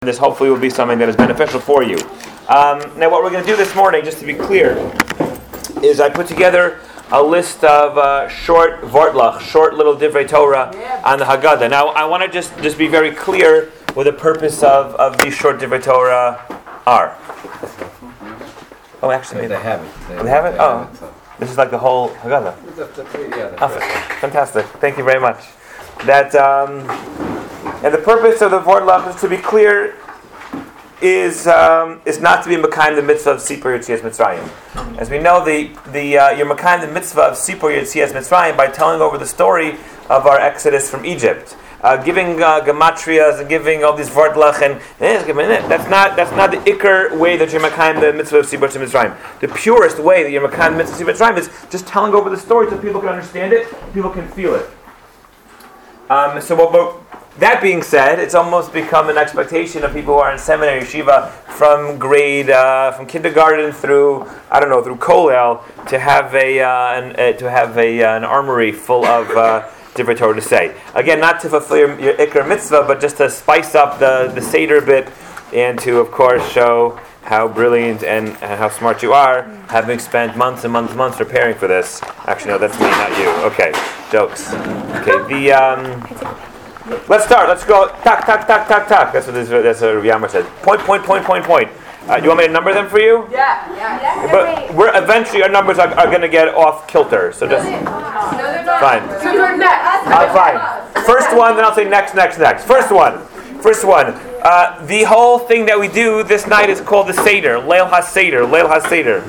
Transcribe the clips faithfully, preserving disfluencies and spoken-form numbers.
This hopefully will be something that is beneficial for you. Um, now what we're going to do this morning, just to be clear, is I put together a list of uh, short Vortlach, short little Divrei Torah on the Haggadah. Now I want to just, just be very clear what the purpose of, of these short Divrei Torah are. Oh, actually, they have it. They, they have it? Oh, this is like the whole Haggadah. Oh, fantastic. Thank you very much. That... Um, And the purpose of the Vortlach, is to be clear, is um, is not to be Mekayim the mitzvah of Sipur Yetzias Mitzrayim. As we know, the the uh, you're Mekayim the mitzvah of Sipur Yetzias Mitzrayim by telling over the story of our exodus from Egypt, uh, giving uh, gematrias and giving all these Vortlach and eh, that's not that's not the Iker way that you're Mekayim the mitzvah of Sipur Yetzias Mitzrayim. The purest way that you're Mekayim the mitzvah of Sipur Mitzrayim is just telling over the story so people can understand it, people can feel it. Um, so what. what That being said, it's almost become an expectation of people who are in seminary yeshiva from grade, uh, from kindergarten through, I don't know, through Kollel, to have a uh, an, uh, to have a uh, an armory full of uh, Divrei Torah to say. Again, not to fulfill your, your Iker mitzvah, but just to spice up the, the Seder a bit, and to, of course, show how brilliant and, and how smart you are, having spent months and months and months preparing for this. Actually, no, that's me, not you. Okay, jokes. Okay, the. Um, Let's start. Let's go. Tak, tak, tak, tak, tak. That's what this. That's what Yammer said. Point, point, point, point, point. Uh, you want me to number them for you? Yeah, yeah, yeah. But we're eventually our numbers are, are going to get off kilter. So just fine. So you're next. Uh, fine. First one, then I'll say next, next, next. First one. First one. Uh, the whole thing that we do this night is called the Seder. Leil HaSeder. Leil HaSeder.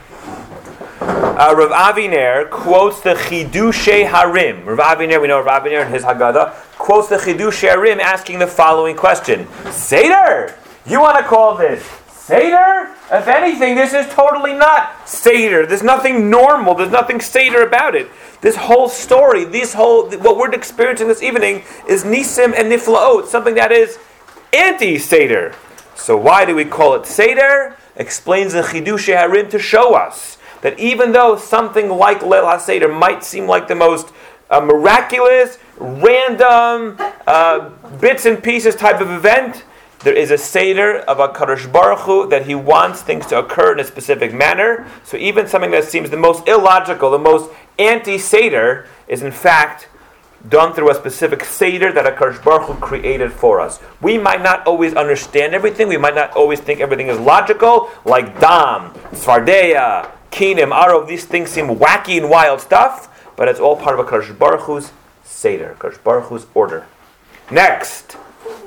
Uh, Rav Aviner quotes the Chidushei Harim. Rav Aviner, we know Rav Aviner in his Haggadah, quotes the Chidushei Harim asking the following question. Seder! You want to call this Seder? If anything, this is totally not Seder. There's nothing normal. There's nothing Seder about it. This whole story, this whole, what we're experiencing this evening is Nisim and Niflaot, something that is anti-Seder. So why do we call it Seder? Explains the Chidushei Harim to show us that even though something like Leil HaSeder might seem like the most uh, miraculous, random, uh, bits and pieces type of event, there is a Seder of HaKadosh Baruch Hu that He wants things to occur in a specific manner. So even something that seems the most illogical, the most anti-Seder, is in fact done through a specific Seder that HaKadosh Baruch Hu created for us. We might not always understand everything. We might not always think everything is logical, like Dam, Svardeya, Kinim, Arov, these things seem wacky and wild stuff, but it's all part of a HaKadosh Baruch Hu's Seder, HaKadosh Baruch Hu's order. Next.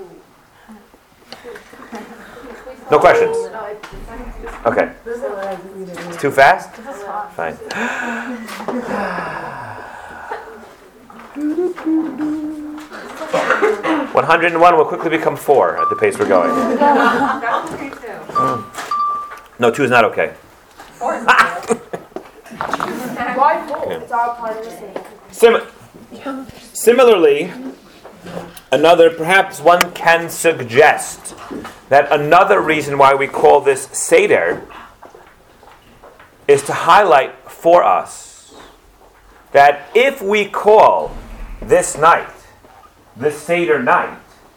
No questions? Okay. It's too fast? Fine. one hundred one will quickly become four at the pace we're going. No, two is not okay. Why four? It's all part of the same. Sim- similarly, another, perhaps one can suggest that another reason why we call this Seder is to highlight for us that if we call this night, this Seder night,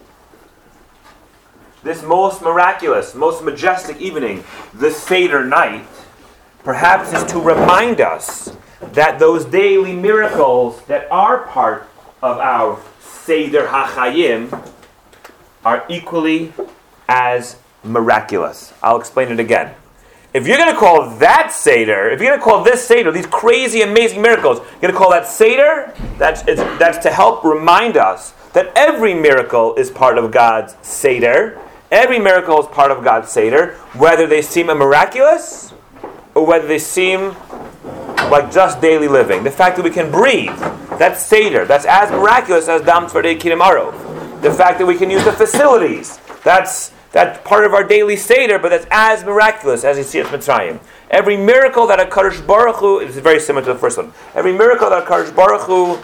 this most miraculous, most majestic evening, the Seder night, perhaps is to remind us that those daily miracles that are part of our Seder HaChayim are equally as miraculous. I'll explain it again. If you're going to call that Seder, if you're going to call this Seder, these crazy, amazing miracles, you're going to call that Seder, that's, it's, that's to help remind us that every miracle is part of God's Seder. Every miracle is part of God's Seder, whether they seem miraculous or whether they seem like just daily living. The fact that we can breathe, that's Seder. That's as miraculous as Dam Tzvardei Kinim Arov. The fact that we can use the facilities, that's that's part of our daily Seder, but that's as miraculous as Yetzias Mitzrayim. Every miracle that HaKadosh Baruch Hu, is very similar to the first one, every miracle that HaKadosh Baruch Hu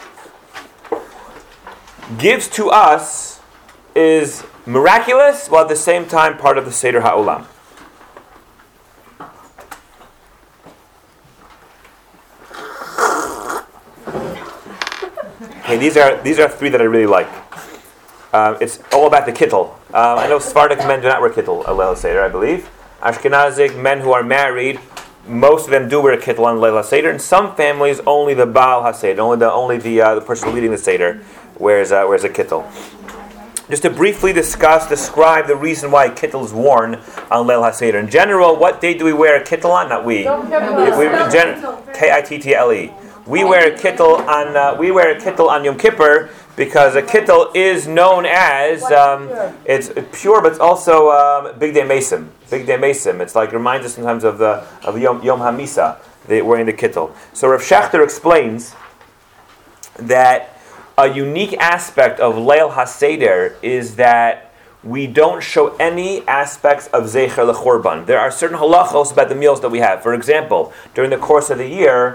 gives to us is miraculous, while at the same time part of the Seder HaOlam. Okay, these are these are three that I really like. Um, it's all about the kittel. Um, I know Sephardic men do not wear kittel on Leil HaSeder, I believe. Ashkenazic men who are married, most of them do wear a kittel on Leil HaSeder. In some families, only the Baal HaSeder, only the only the uh, the person leading the Seder wears uh, wears a kittel. Just to briefly discuss, describe the reason why a kittel is worn on Leil HaSeder. In general, what day do we wear a kittel on? Not we. If we in gen- K I T T L E. We wear a kittel on uh, we wear a kittel on Yom Kippur because a kittel is known as um, it's pure, but it's also um, Big Day Mesim. Big Day Mesim. It's like reminds us sometimes of the of Yom Yom Hamisa. They wearing the kittel. So Rav Schachter explains that a unique aspect of Leil HaSeder is that we don't show any aspects of Zecher LeChorban. There are certain halachos about the meals that we have. For example, during the course of the year,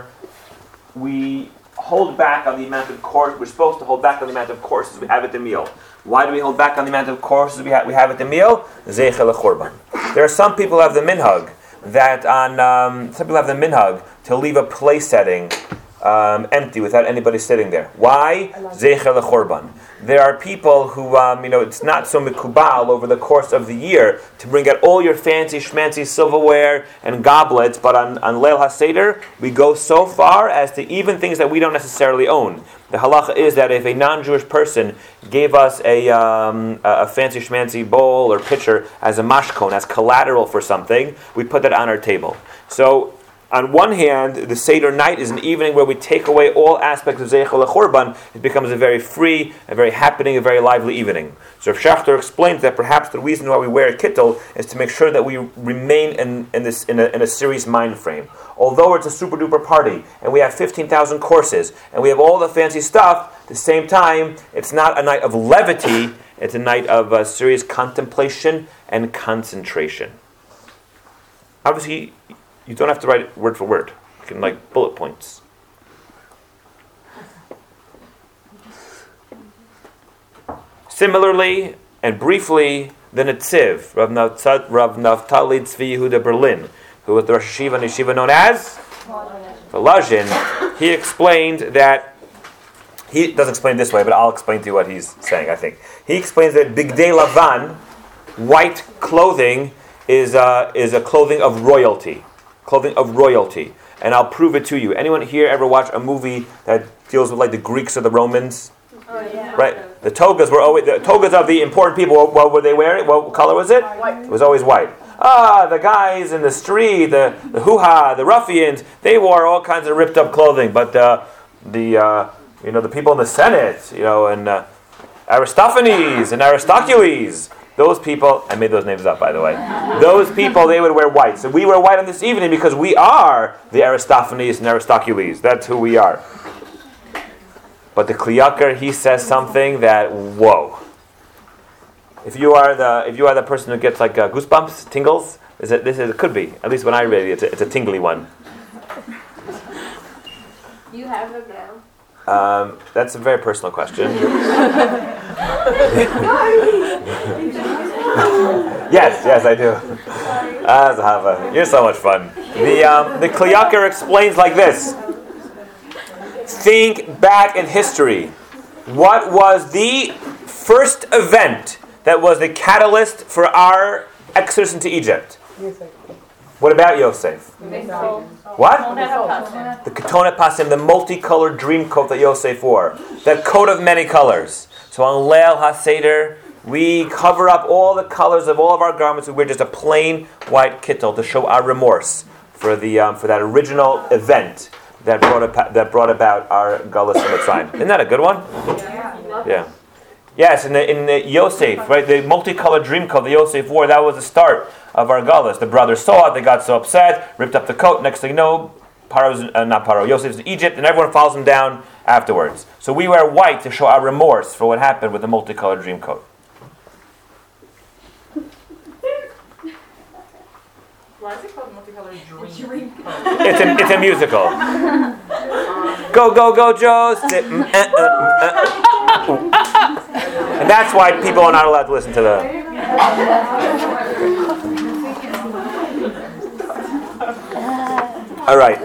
we hold back on the amount of course. We're supposed to hold back on the amount of courses we have at the meal. Why do we hold back on the amount of courses we, ha- we have at the meal? Zecher LeChorban. There are some people who have the minhag that on um, some people have the minhag to leave a place setting Um, empty without anybody sitting there. Why? Zecher LeChorban. There are people who, um, you know, it's not so mikubal over the course of the year to bring out all your fancy schmancy silverware and goblets, but on, on Leil HaSeder, we go so far as to even things that we don't necessarily own. The halacha is that if a non-Jewish person gave us a, um, a fancy schmancy bowl or pitcher as a mashkon, as collateral for something, we put that on our table. So, on one hand, the Seder night is an evening where we take away all aspects of Zecher LeChorban. It becomes a very free, a very happening, a very lively evening. So Rav Schachter explains that perhaps the reason why we wear a kittel is to make sure that we remain in, in this in a, in a serious mind frame. Although it's a super duper party and we have fifteen thousand courses and we have all the fancy stuff, at the same time, it's not a night of levity. It's a night of uh, serious contemplation and concentration. Obviously, you don't have to write it word for word. You can like bullet points. Similarly, and briefly, the Netziv, Rav Naftali Tzvi Yehuda Berlin, who was the Rosh Yeshiva and Yeshiva known as Volozhin, he explained that, he doesn't explain this way, but I'll explain to you what he's saying, I think. He explains that Bigdei Lavan, white clothing, is uh, is a clothing of royalty. Clothing of royalty. And I'll prove it to you. Anyone here ever watch a movie that deals with like the Greeks or the Romans? Oh, yeah. Right? The togas were always, the togas of the important people, what, what were they wearing? What color was it? White. It was always white. Ah, the guys in the street, the, the hoo-ha, the ruffians, they wore all kinds of ripped up clothing. But uh, the, uh, you know, the people in the Senate, you know, and uh, Aristophanes and Aristocles, those people, I made those names up, by the way. Those people, they would wear white. So we wear white on this evening because we are the Aristophanes and Aristocles. That's who we are. But the Kli Yakar, he says something that, whoa. If you are the if you are the person who gets like uh, goosebumps, tingles, is it, this is, it could be. At least when I read it, it's a, it's a tingly one. You have them now. Um, that's a very personal question. yes, yes, I do. Ah, Zahava, you're so much fun. The um, the Kli Yakar explains like this: think back in history. What was the first event that was the catalyst for our exodus into Egypt? What about Yosef? What? The Ketonet Pasim, the multicolored dream coat that Yosef wore. That coat of many colors. So on Leil HaSeder, we cover up all the colors of all of our garments. We wear just a plain white kittel to show our remorse for the um, for that original event that brought about, that brought about our Galus and Mitzrayim. Isn't that a good one? Yeah. Yes, in the, in the Yosef, right, the multicolored dream coat that Yosef wore, that was the start of our Galus. The brothers saw it, they got so upset, ripped up the coat. Next thing you know, Paro's, uh, not Paro, Yosef's in Egypt, and everyone follows him down afterwards. So we wear white to show our remorse for what happened with the multicolored dream coat. Why is it called multicolored dream coat? It's a, it's a musical. Go, go, go, Joe! Sit, mm, uh, uh, uh, uh. And that's why people are not allowed to listen to the... All right.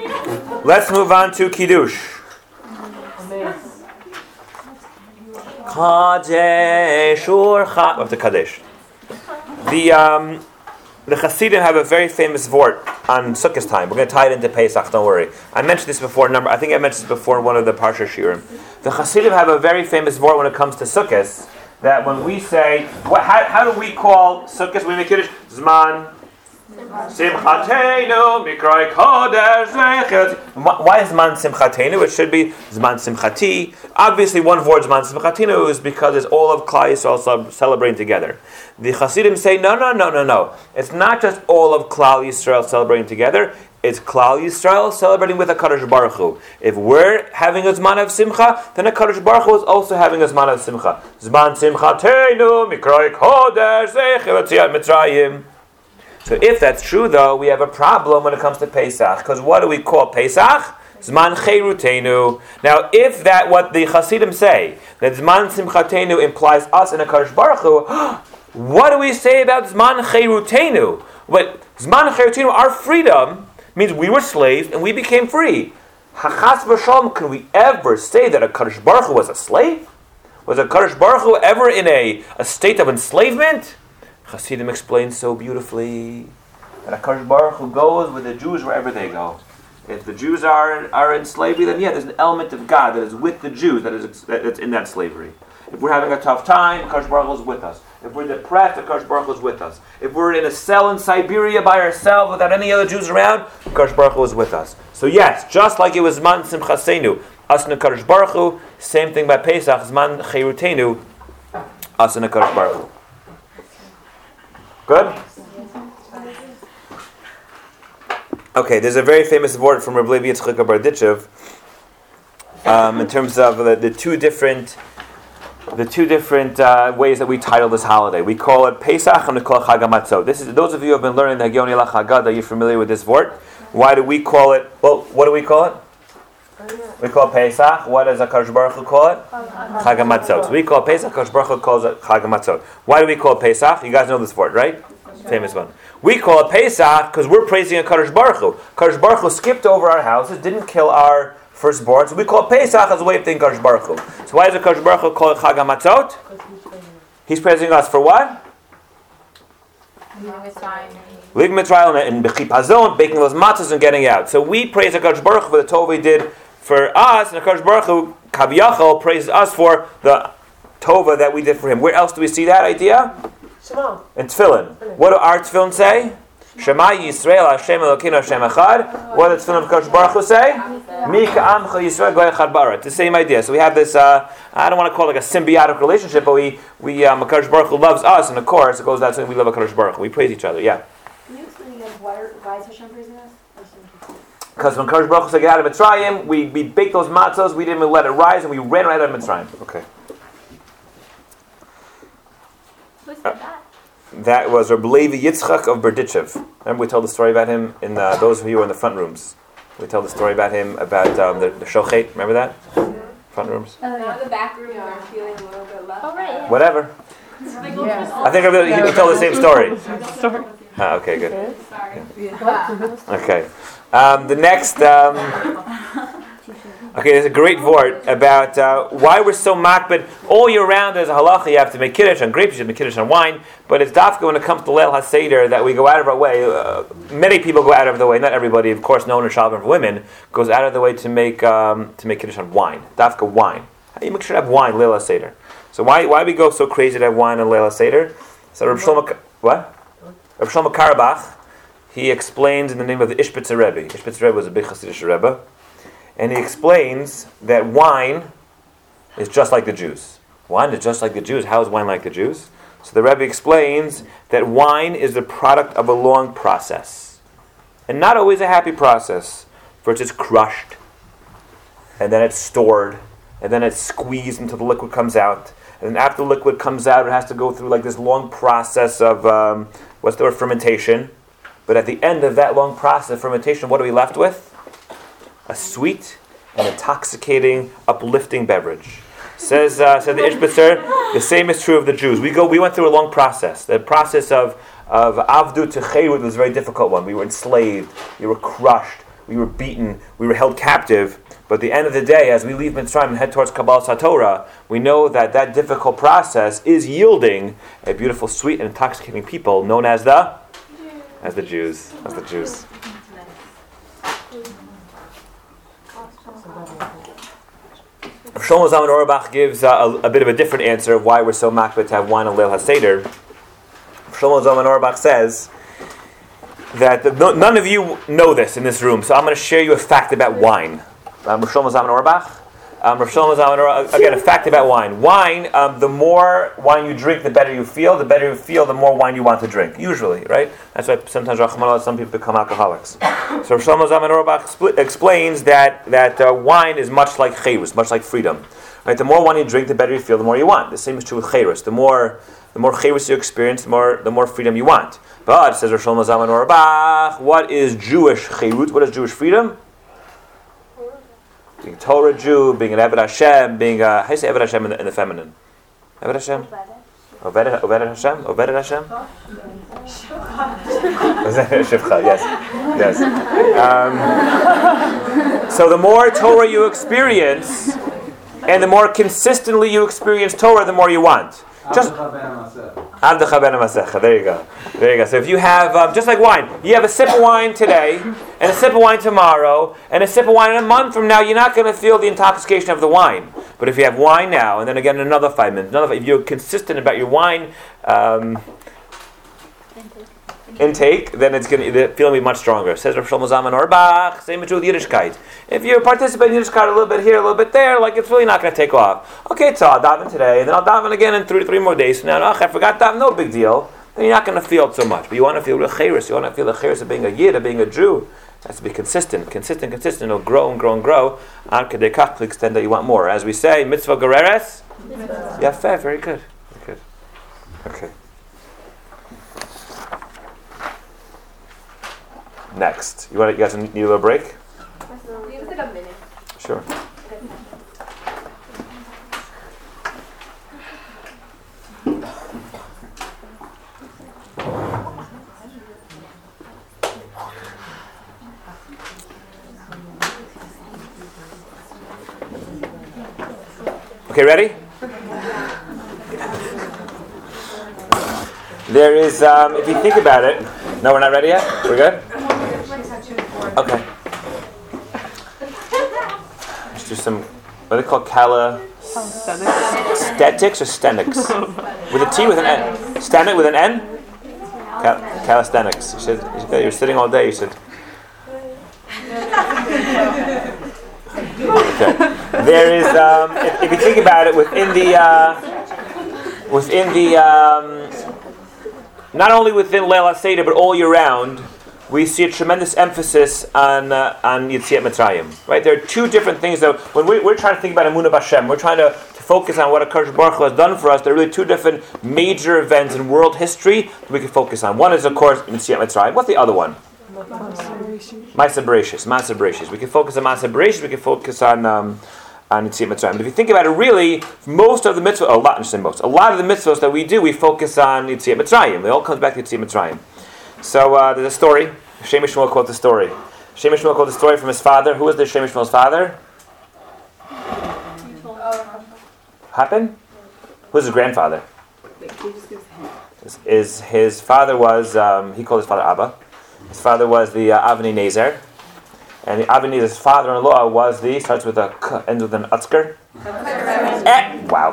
Let's move on to Kiddush. Kadesh or Cha- of the Kadesh. The um, the Hasidim have a very famous vort on Sukkot time. We're going to tie it into Pesach. Don't worry. I mentioned this before. Number I think I mentioned this before in one of the Parsha Shirim. The Hasidim have a very famous vort when it comes to Sukkot. That when we say, what, how, how do we call Sukkot? We make Kiddush Zman Simchatenu Mikrai Kodesh Zeichet. Why is Zman Simchatenu? It should be Zman Simchati. Obviously, one word Zman Simchatenu is because it's all of Klal Yisrael celebrating together. The Hasidim say, no, no, no, no, no. It's not just all of Klal Yisrael celebrating together. It's Klal Yisrael celebrating with HaKadosh Baruch Hu. If we're having a Zman of Simcha, then HaKadosh Baruch Hu is also having a Zman of Simcha. Zman Simchatenu Mikrai Kodesh Zeichet Yetziat Mitzrayim. So if that's true, though, we have a problem when it comes to Pesach. Because what do we call Pesach? Zman Cheirutenu. Now, if that, what the Hasidim say, that Zman Simchatenu implies us in HaKadosh Baruch Hu, what do we say about Zman Cheirutenu? But Zman Cheirutenu, our freedom, means we were slaves and we became free. Hachas v'shalom, can we ever say that HaKadosh Baruch Hu was a slave? Was HaKadosh Baruch Hu ever in a, a state of enslavement? Hasidim explains so beautifully that HaKadosh Baruch Hu goes with the Jews wherever they go. If the Jews are are in slavery, then yeah, there's an element of God that is with the Jews that is that's in that slavery. If we're having a tough time, HaKadosh Baruch Hu is with us. If we're depressed, HaKadosh Baruch Hu is with us. If we're in a cell in Siberia by ourselves without any other Jews around, HaKadosh Baruch Hu is with us. So yes, just like it was Zman Simchasenu, us and HaKadosh Baruch Hu, same thing by Pesach, Zman Cheirutenu, us and HaKadosh Baruch Hu. Good? Okay, there's a very famous word from Rabbi Levi Yitzchak Berditchev um, in terms of the, the two different the two different uh, ways that we title this holiday. We call it Pesach and we call it Chag HaMatzot. This is those of you who have been learning the Hagioni Lach Haggadah, you're familiar with this word. Why do we call it? Well, what do we call it? We call it Pesach. What does HaKadosh Baruch Hu call it? Chag HaMatzot. So we call it Pesach. HaKadosh Baruch Hu calls it Chag HaMatzot. Why do we call it Pesach? You guys know this word, right? Famous one. We call it Pesach because we're praising HaKadosh Baruch Hu. HaKadosh Baruch Hu skipped over our houses, didn't kill our firstborn, so we call it Pesach as a way of thanking HaKadosh Baruch Hu. So why does HaKadosh Baruch Hu call it Chag HaMatzot? He's praising us for what? Leaving Mitzrayim and Bechipazon, baking those matzahs and getting out. So we praise HaKadosh Baruch Hu for the Tov He did for us, and HaKadosh Baruch Hu, Kaviyachol, praises us for the Tova that we did for him. Where else do we see that idea? Shema. In Tefillin. What do our Tefillin say? Shema Yisrael Hashem Elokeinu Hashem Echad. What does Tefillin of HaKadosh Baruch Hu say? Mi ka'amcha Yisrael goy echad bara. It's the same idea. So we have this, uh, I don't want to call it like a symbiotic relationship, but we, we um, HaKadosh Baruch Hu loves us, and of course, it goes without saying we love HaKadosh Baruch Hu. We praise each other, yeah. Can you explain again why, why is Hashem praising us? Because when HaKadosh Baruch Hu said get out of Mitzrayim, we, we baked those matzahs, we didn't even let it rise, and we ran right out of Mitzrayim. Okay. Who said that? That was Rabbi Levi Yitzchak of Berditchev. Remember we told the story about him in uh, those of you who were in the front rooms. We told the story about him about um, the, the shochet. Remember that? Front rooms. Oh, yeah. The back room, we're feeling a little bit left. Oh, right. Yeah. Whatever. Yeah. I think Rabbi, he, he told the same story. Sorry. Ah, okay, good. Sorry. Okay. Um, the next. Um, okay, there's a great vort about uh, why we're so makbid. All year round, there's a halacha. You have to make kiddush on grapes, you have to make kiddush on wine. But it's dafka when it comes to Leil HaSeder that we go out of our way. Uh, many people go out of their way. Not everybody, of course. No one in Shalom for women goes out of their way to make um, to make kiddush on wine. Dafka wine. How do you make sure to have wine Leil HaSeder? So why why we go so crazy to have wine on Leil HaSeder? So Reb Shlomo what? Reb Shlomo Karabach, he explains in the name of the Ishbitzer Rebbe. Ishbitzer Rebbe was a big Hasidic Rebbe. And he explains that wine is just like the Jews. Wine is just like the Jews. How is wine like the Jews? So the Rebbe explains that wine is the product of a long process. And not always a happy process. First it's crushed, and then it's stored, and then it's squeezed until the liquid comes out. And then after the liquid comes out, it has to go through like this long process of, um, what's the word, fermentation. But at the end of that long process of fermentation, what are we left with? A sweet and intoxicating, uplifting beverage. Says uh, said the Ishbitzer, the same is true of the Jews. We go. We went through a long process. The process of of avdu to cherut was a very difficult one. We were enslaved. We were crushed. we were beaten, we were held captive. But at the end of the day, as we leave Mitzrayim and head towards Kabbalah Satorah, we know that that difficult process is yielding a beautiful, sweet, and intoxicating people known as the as the Jews. As the Jews. Shlomo Zalman Auerbach gives uh, a, a bit of a different answer of why we're so makbid to have wine on Leil HaSeder. Shlomo Zalman Auerbach says that the, no, none of you know this in this room, so I'm going to share you a fact about wine. Um, Rav Shlomo Zalman Auerbach. Um, Rav Shlomo Zalman Auerbach, again, a fact about wine. Wine, um, the more wine you drink, the better you feel. The better you feel, the more wine you want to drink. Usually, right? That's why sometimes Rachmana, some people become alcoholics. So Rav Shlomo Zalman Auerbach expl- explains that that uh, wine is much like chayrus, much like freedom. Right? The more wine you drink, the better you feel, the more you want. The same is true with chayrus. The more the more chayrus you experience, the more the more freedom you want. But says Rav Shlomo Zalman Auerbach, what is Jewish chayrut? What is Jewish freedom? Being a Torah Jew, being an Eved Hashem, being a, how do you say Eved Hashem in the, in the feminine? Eved Hashem? Oved Oved Hashem? Oved Hashem? Shivcha, yes. Yes. Um, so the more Torah you experience, and the more consistently you experience Torah, the more you want. Just There you go. There you go. So if you have, um, just like wine, you have a sip of wine today, and a sip of wine tomorrow, and a sip of wine in a month from now, you're not going to feel the intoxication of the wine. But if you have wine now, and then again in another five minutes, another five, if you're consistent about your wine um, intake, then it's going to, the feeling will be much stronger. Says Rav Shlomo Zalman Auerbach, same is true with Yiddishkeit. If you participate in Yiddishkeit a little bit here, a little bit there, like it's really not going to take off. Okay, so I'll daven today, and then I'll daven again in three three more days. So now, oh, I forgot daven, no big deal. Then you're not going to feel it so much. But you want to feel real chayrus. You want to feel the chayrus of being a Yid, of being a Jew. It has to be consistent, consistent, consistent. It'll grow and grow and grow. Ad kedei kach, to the extent that you want more. As we say, mitzvah gereres. Yeah, fair, very good. Very good. Okay. Next. You want to, you guys need a little break? Give it like a minute. Sure. Okay, ready? There is, um, if you think about it, no, we're not ready yet? We're good? Okay. Let's do some, what are they called? Cala... Statics or stenics? With a T, with an N. Stenic with an N? Cal- calisthenics. You said, you said, you're sitting all day, you said... Okay. There is, um, if, if you think about it, within the, uh, within the, um, not only within Leil HaSeder, but all year round, we see a tremendous emphasis on uh, on Yetziat Mitzrayim. Right? There are two different things that when we, we're trying to think about Emunah B'Hashem, we're trying to, to focus on what HaKadosh Baruch Hu has done for us. There are really two different major events in world history that we can focus on. One is, of course, Yetziat Mitzrayim. What's the other one? Ma'aseh Bereishis. Ma'aseh Bereishis. We can focus on Ma'aseh Bereishis. We can focus on um, on Yetziat Mitzrayim. But if you think about it, really, most of the mitzvahs, a lot, I most, a lot of the mitzvahs that we do, we focus on Yetziat Mitzrayim. It all comes back to Yetziat Mitzrayim. So uh, there's a story. Shem Shmuel quotes the story. Shem Shmuel quotes the story from his father. Who was the Shem Shmuel's father? Happen? Who's his grandfather? Is, is his father was um, he called his father Abba. His father was the uh, Avnei Nezer, and the Avnei Nezer's father-in-law was the starts with a k, ends with an utzker. Eh, wow.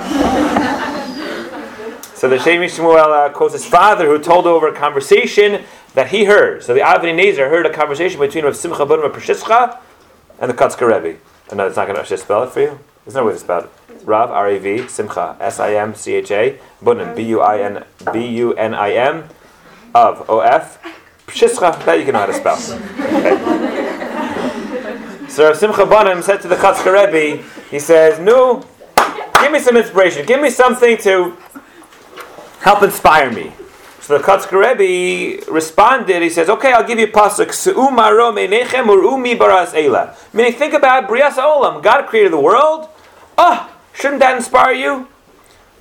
So the Shem Shmuel uh, quotes his father, who told over a conversation that he heard. So the Avnei Nezer heard a conversation between Rav Simcha Bunim of Pershischa and the Kotzker Rebbe. And no, it's not going to just spell it for you. There's no way to spell it. Rav, R A V, Simcha, S I M C H A, Bunim, B U I N B U N I M, of, O F, Pershischa, that you can know how to spell. Okay. So Rav Simcha Bunim said to the Kotzker Rebbe, he says, no, give me some inspiration, give me something to help inspire me. So the Kotzker Rebbe responded, he says, okay, I'll give you a pasuk, Se'u maro meinechem ur'u baras eila. Meaning, think about Brias Olam. God created the world. Oh, shouldn't that inspire you?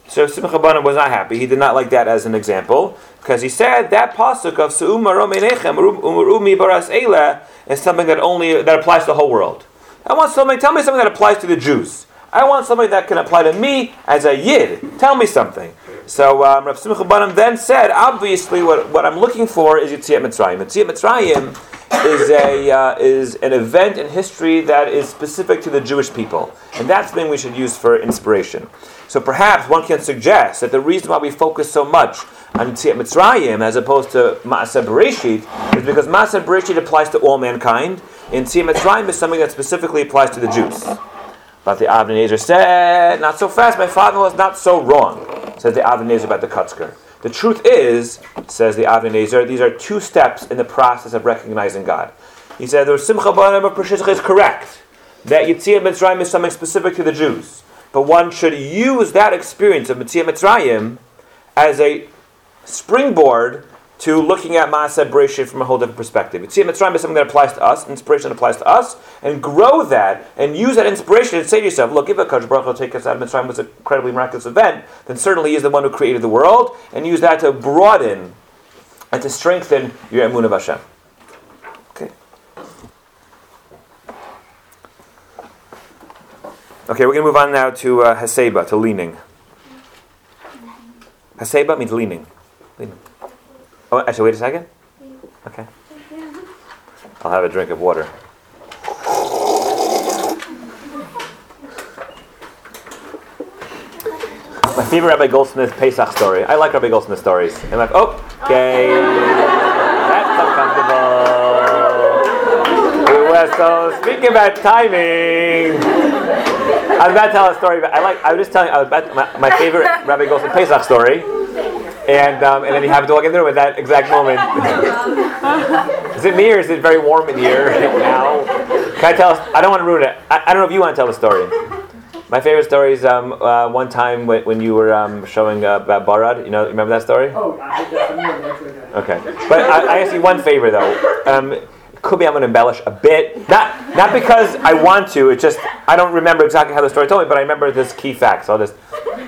So Simcha Banim was not happy. He did not like that as an example, because he said that pasuk of Se'u Marom Einechem Umaru Mi Baras Eila is something that only that applies to the whole world. I want something. Tell me something that applies to the Jews. I want something that can apply to me as a Yid. Tell me something. So um, Rav Simcha Banim then said, obviously, what, what I'm looking for is Yetziat Mitzrayim. Yetziat Mitzrayim is a uh, is an event in history that is specific to the Jewish people, and that's the thing we should use for inspiration. So perhaps one can suggest that the reason why we focus so much on Yetziat Mitzrayim as opposed to Ma'aseh Bereshit is because Ma'aseh Bereshit applies to all mankind, and Yetziat Mitzrayim is something that specifically applies to the Jews. But the Avnei Nezer said, not so fast, my father was not so wrong, says the Avnei Nezer about the Kutzker. The truth is, says the Avnei Nezer, these are two steps in the process of recognizing God. He said, the Simcha Banim of Peshitzach is correct, that Yetziat Mitzrayim is something specific to the Jews. But one should use that experience of Yetziat Mitzrayim as a springboard to looking at Ma'aseh Bereshit from a whole different perspective. Yetziat Mitzrayim is something that applies to us, inspiration that applies to us, and grow that, and use that inspiration and say to yourself, look, if HaKadosh Baruch Hu will take us out of Mitzrayim was an incredibly miraculous event, then certainly He is the one who created the world, and use that to broaden and to strengthen your emunah b'Hashem. Okay. Okay, we're going to move on now to uh, Haseba, to leaning. Haseba means leaning. Leaning. Oh, actually, wait a second. Okay. I'll have a drink of water. My favorite Rabbi Goldsmith Pesach story. I like Rabbi Goldsmith stories. I'm like, oh, okay, that's uncomfortable. Well, so speaking about timing, I was about to tell a story. But I like. I was just telling. I was about my, my favorite Rabbi Goldsmith Pesach story. And um, and then you have to walk in the room at that exact moment. Is it me or is it very warm in here now? Can I tell us? I don't want to ruin it. I, I don't know if you want to tell the story. My favorite story is um, uh, one time when, when you were um, showing uh, about Barad. You know, remember that story? Oh, I remember. Okay, but I, I ask you one favor though. Um, could be I'm going to embellish a bit. Not not because I want to. It's just I don't remember exactly how the story told me, but I remember this key fact. So I'll just.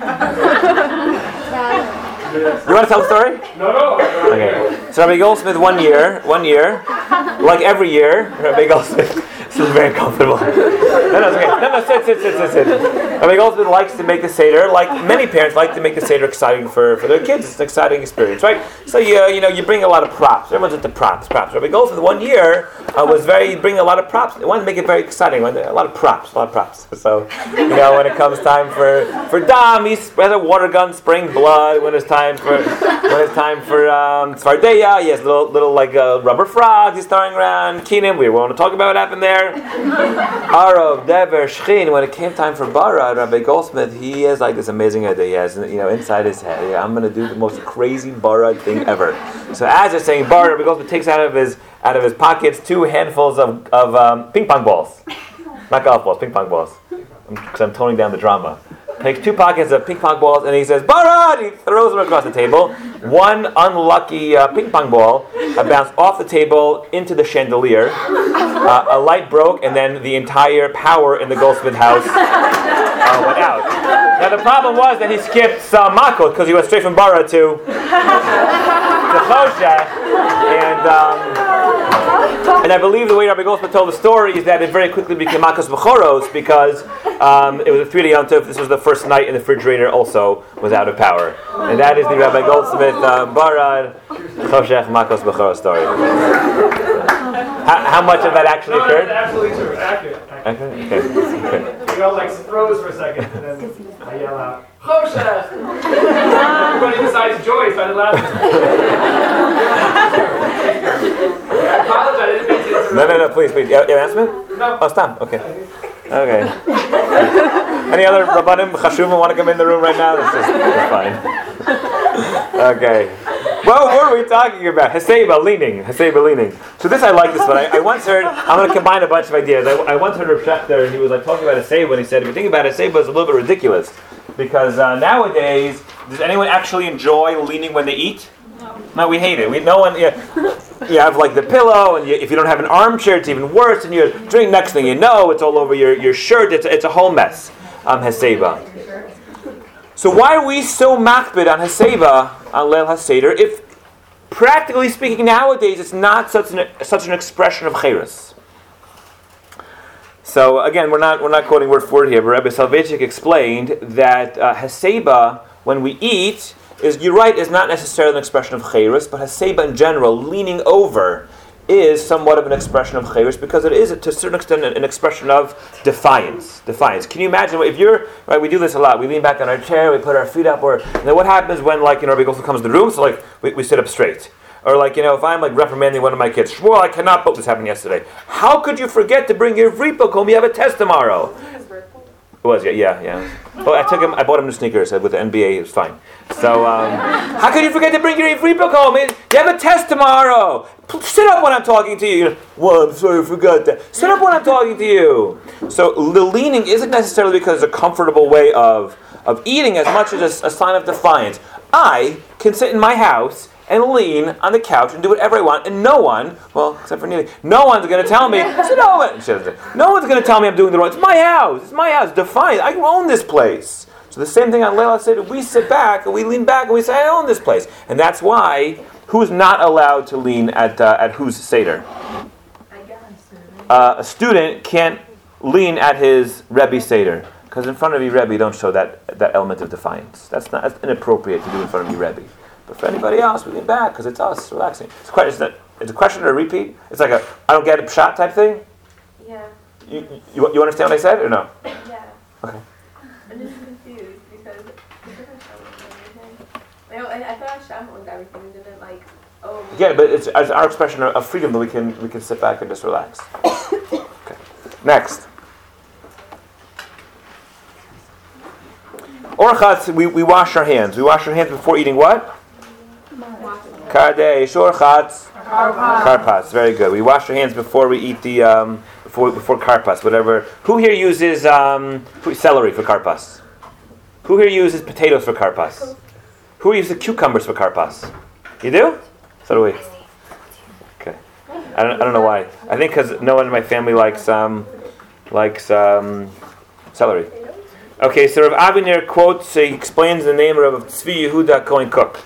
You want to tell the story? No, no. Okay. So Rabbi Goldsmith, one year, one year, like every year, Rabbi Goldsmith. This is very uncomfortable. No, no, it's okay. No, no, sit, sit, sit, sit, sit. Rabbi Goldsmith likes to make the Seder, like many parents like to make the Seder exciting for, for their kids. It's an exciting experience, right? So you uh, you know you bring a lot of props. Everyone's into props, props. Rabbi Goldsmith one year uh, was very bringing a lot of props. They wanted to make it very exciting. A lot of props, a lot of props. So you know when it comes time for for Dam, he has a water gun spraying blood. When it's time for when it's time for um, Tzvardeya, he has little little like uh, rubber frogs he's throwing around. Keenan, we want to talk about what happened there. Arov, Dever, Shchin. When it came time for Bara, Rabbi Goldsmith, he has like this amazing idea. He has, you know, inside his head, yeah, I'm going to do the most crazy Bara thing ever. So as they're saying Bara, Rabbi Goldsmith takes out of his out of his pockets two handfuls of of um, ping pong balls, not golf balls, ping pong balls, because I'm, I'm toning down the drama. Takes two pockets of ping pong balls and he says, Bara! He throws them across the table. One unlucky uh, ping pong ball uh, bounced off the table into the chandelier. Uh, a light broke and then the entire power in the Goldsmith house uh, went out. Now the problem was that he skipped some makot because he went straight from Bara to, to Choshech. And... Um, And I believe the way Rabbi Goldsmith told the story is that it very quickly became Makos B'choros because um, it was a three-day Yom Tov. This was the first night and the refrigerator also was out of power. And that is the Rabbi Goldsmith uh, Barad Choshech Makos B'choros story. how, how much of that actually no, occurred? No, absolutely true. Accurate. Okay. Okay. Okay. You all like froze for a second and then I yell out, Choshech! Everybody decides joy started laughing. I apologize, I didn't mean to interrupt. No, no, no, please, please. You have an announcement? No. Oh, stop. Okay. Okay. Any other Rabbanim, Chashuvim want to come in the room right now? This is, this is fine. Okay. Well, what are we talking about? Haseba, leaning. Haseba, leaning. So this, I like this one. I, I once heard, I'm going to combine a bunch of ideas. I, I once heard Rav Schechter, and he was like talking about Haseba, and he said, if you think about Haseba, it's a little bit ridiculous. Because uh, nowadays, does anyone actually enjoy leaning when they eat? No. No, we hate it. We no one. Yeah, you have like the pillow, and you, if you don't have an armchair, it's even worse. And you're drinking. Next thing you know, it's all over your, your shirt. It's it's a whole mess. Um, Haseba. So why are we so makbid on Haseba, on Leil HaSeder, if practically speaking nowadays it's not such an, such an expression of Cheres? So again, we're not we're not quoting word for word here, but Rebbe Soloveitchik explained that uh, Haseba, when we eat, is, you're right, is not necessarily an expression of Cheres, but Haseba in general, leaning over, is somewhat of an expression of Cheres, because it is, to a certain extent, an expression of defiance. Defiance. Can you imagine, if you're, right, we do this a lot, we lean back on our chair, we put our feet up, or, and then what happens when, like, you know, Rabbi Goldstein comes to the room, so, like, we, we sit up straight. Or, like, you know, if I'm, like, reprimanding one of my kids, Shmuel, I cannot, but this happened yesterday. How could you forget to bring your Vripa home? You have a test tomorrow. It was, yeah, yeah, yeah. Oh, I took him, I bought him new sneakers with the N B A, it was fine. So, um, how could you forget to bring your Ivri book home? You have a test tomorrow. Sit up when I'm talking to you. You know, well, I'm sorry, I forgot that. Sit up when I'm talking to you. So, the leaning isn't necessarily because it's a comfortable way of, of eating as much as a, a sign of defiance. I can sit in my house and lean on the couch and do whatever I want, and no one, well, except for Neely, no one's going to tell me, so no, one, no one's going to tell me I'm doing the wrong. It's my house. It's my house. Defiant. I own this place. So the same thing on Leil HaSeder, we sit back and we lean back and we say, I own this place. And that's why, who's not allowed to lean at uh, at whose Seder? Uh, a student can't lean at his Rebbe Seder, because in front of your Rebbe, you don't show that, that element of defiance. That's not that's inappropriate to do in front of your Rebbe. But for anybody else, we lean back because it's us, relaxing. It's, quite, it's, not, it's a question or a repeat. It's like a, I don't get it, pshat type thing. Yeah. You, you you understand what I said or no? Yeah. Okay. I'm just confused because it doesn't show everything. I, know, I, I thought Shem was everything. It didn't like, oh. Yeah, but it's, it's our expression of freedom that we can we can sit back and just relax. Okay. Next. Orchatz, we, we wash our hands. We wash our hands before eating what? Kadesh, orchatz, karpas. Very good. We wash our hands before we eat the um, before before karpas. Whatever. Who here uses um, celery for karpas? Who here uses potatoes for karpas? Who uses cucumbers for karpas? You do? So do we. Okay. I don't I don't know why. I think because no one in my family likes um likes um, celery. Okay, so Rav Aviner quotes, he explains the name of Tzvi Yehuda Cohen Cook.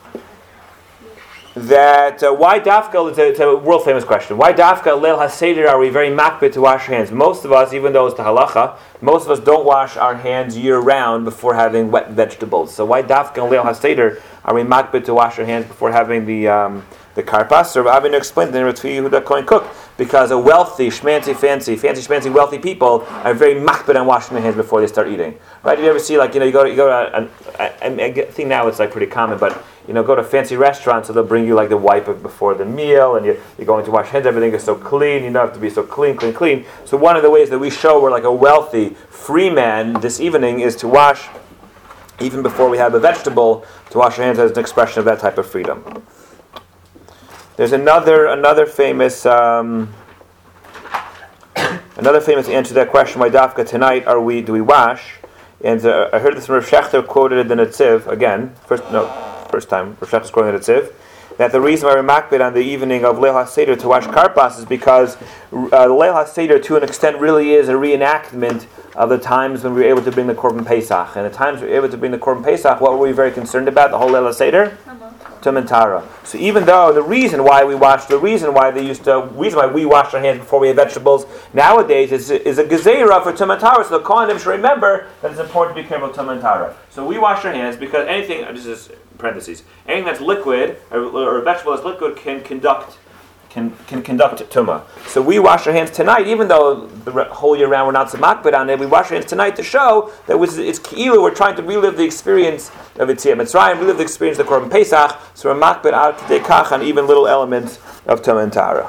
That uh, why dafka, it's a, it's a world famous question. Why dafka Leil HaSeder are we very makbid to wash our hands? Most of us, even though it's the halacha, most of us don't wash our hands year round before having wet vegetables. So why dafka Leil HaSeder are we makbid to wash our hands before having the um, the karpas? So Rav Aviner explained the name of Tzvi Yehuda Cohen Cook. Because a wealthy, schmancy, fancy, fancy, schmancy, wealthy people are very makbid on washing their hands before they start eting. Right? Do you ever see, like, you know, you go to, you go to, a, a, a, I think now it's like pretty common, but, you know, go to fancy restaurants, so they'll bring you like the wipe before the meal, and you, you're going to wash hands, everything is so clean, you don't have to be so clean, clean, clean. So one of the ways that we show we're like a wealthy, free man this evening is to wash, even before we have a vegetable, to wash our hands as an expression of that type of freedom. There's another another famous um, another famous answer to that question. Why dafka tonight are we do we wash? And uh, I heard this from Rav Shechter quoted in the Netziv again. First no, first time Rav Shechter's quoting the Netziv. That the reason why we're makbid on the evening of Leil HaSeder to wash karpas is because uh, Leil HaSeder to an extent really is a reenactment of the times when we were able to bring the Korban Pesach. And the times we were able to bring the Korban Pesach, what were we very concerned about? The whole Leil HaSeder? Tum and Tara. So even though the reason why we wash, the reason why they used to, reason why we wash our hands before we have vegetables nowadays is, is a gezeira for Tum and Tara. So the Kohanim should remember that it's important to be careful of Tum and Tara. So we wash our hands because anything, this is parentheses, anything that's liquid or, or a vegetable that's liquid can conduct can can conduct tumah. So we wash our hands tonight, even though the whole year round we're not so makbid on it. We wash our hands tonight to show that it's ki'ilu, we're trying to relive the experience of Yetziat Mitzrayim, relive the experience of the Korban Pesach. So we're makbid out to kach on even little elements of tumah and tara.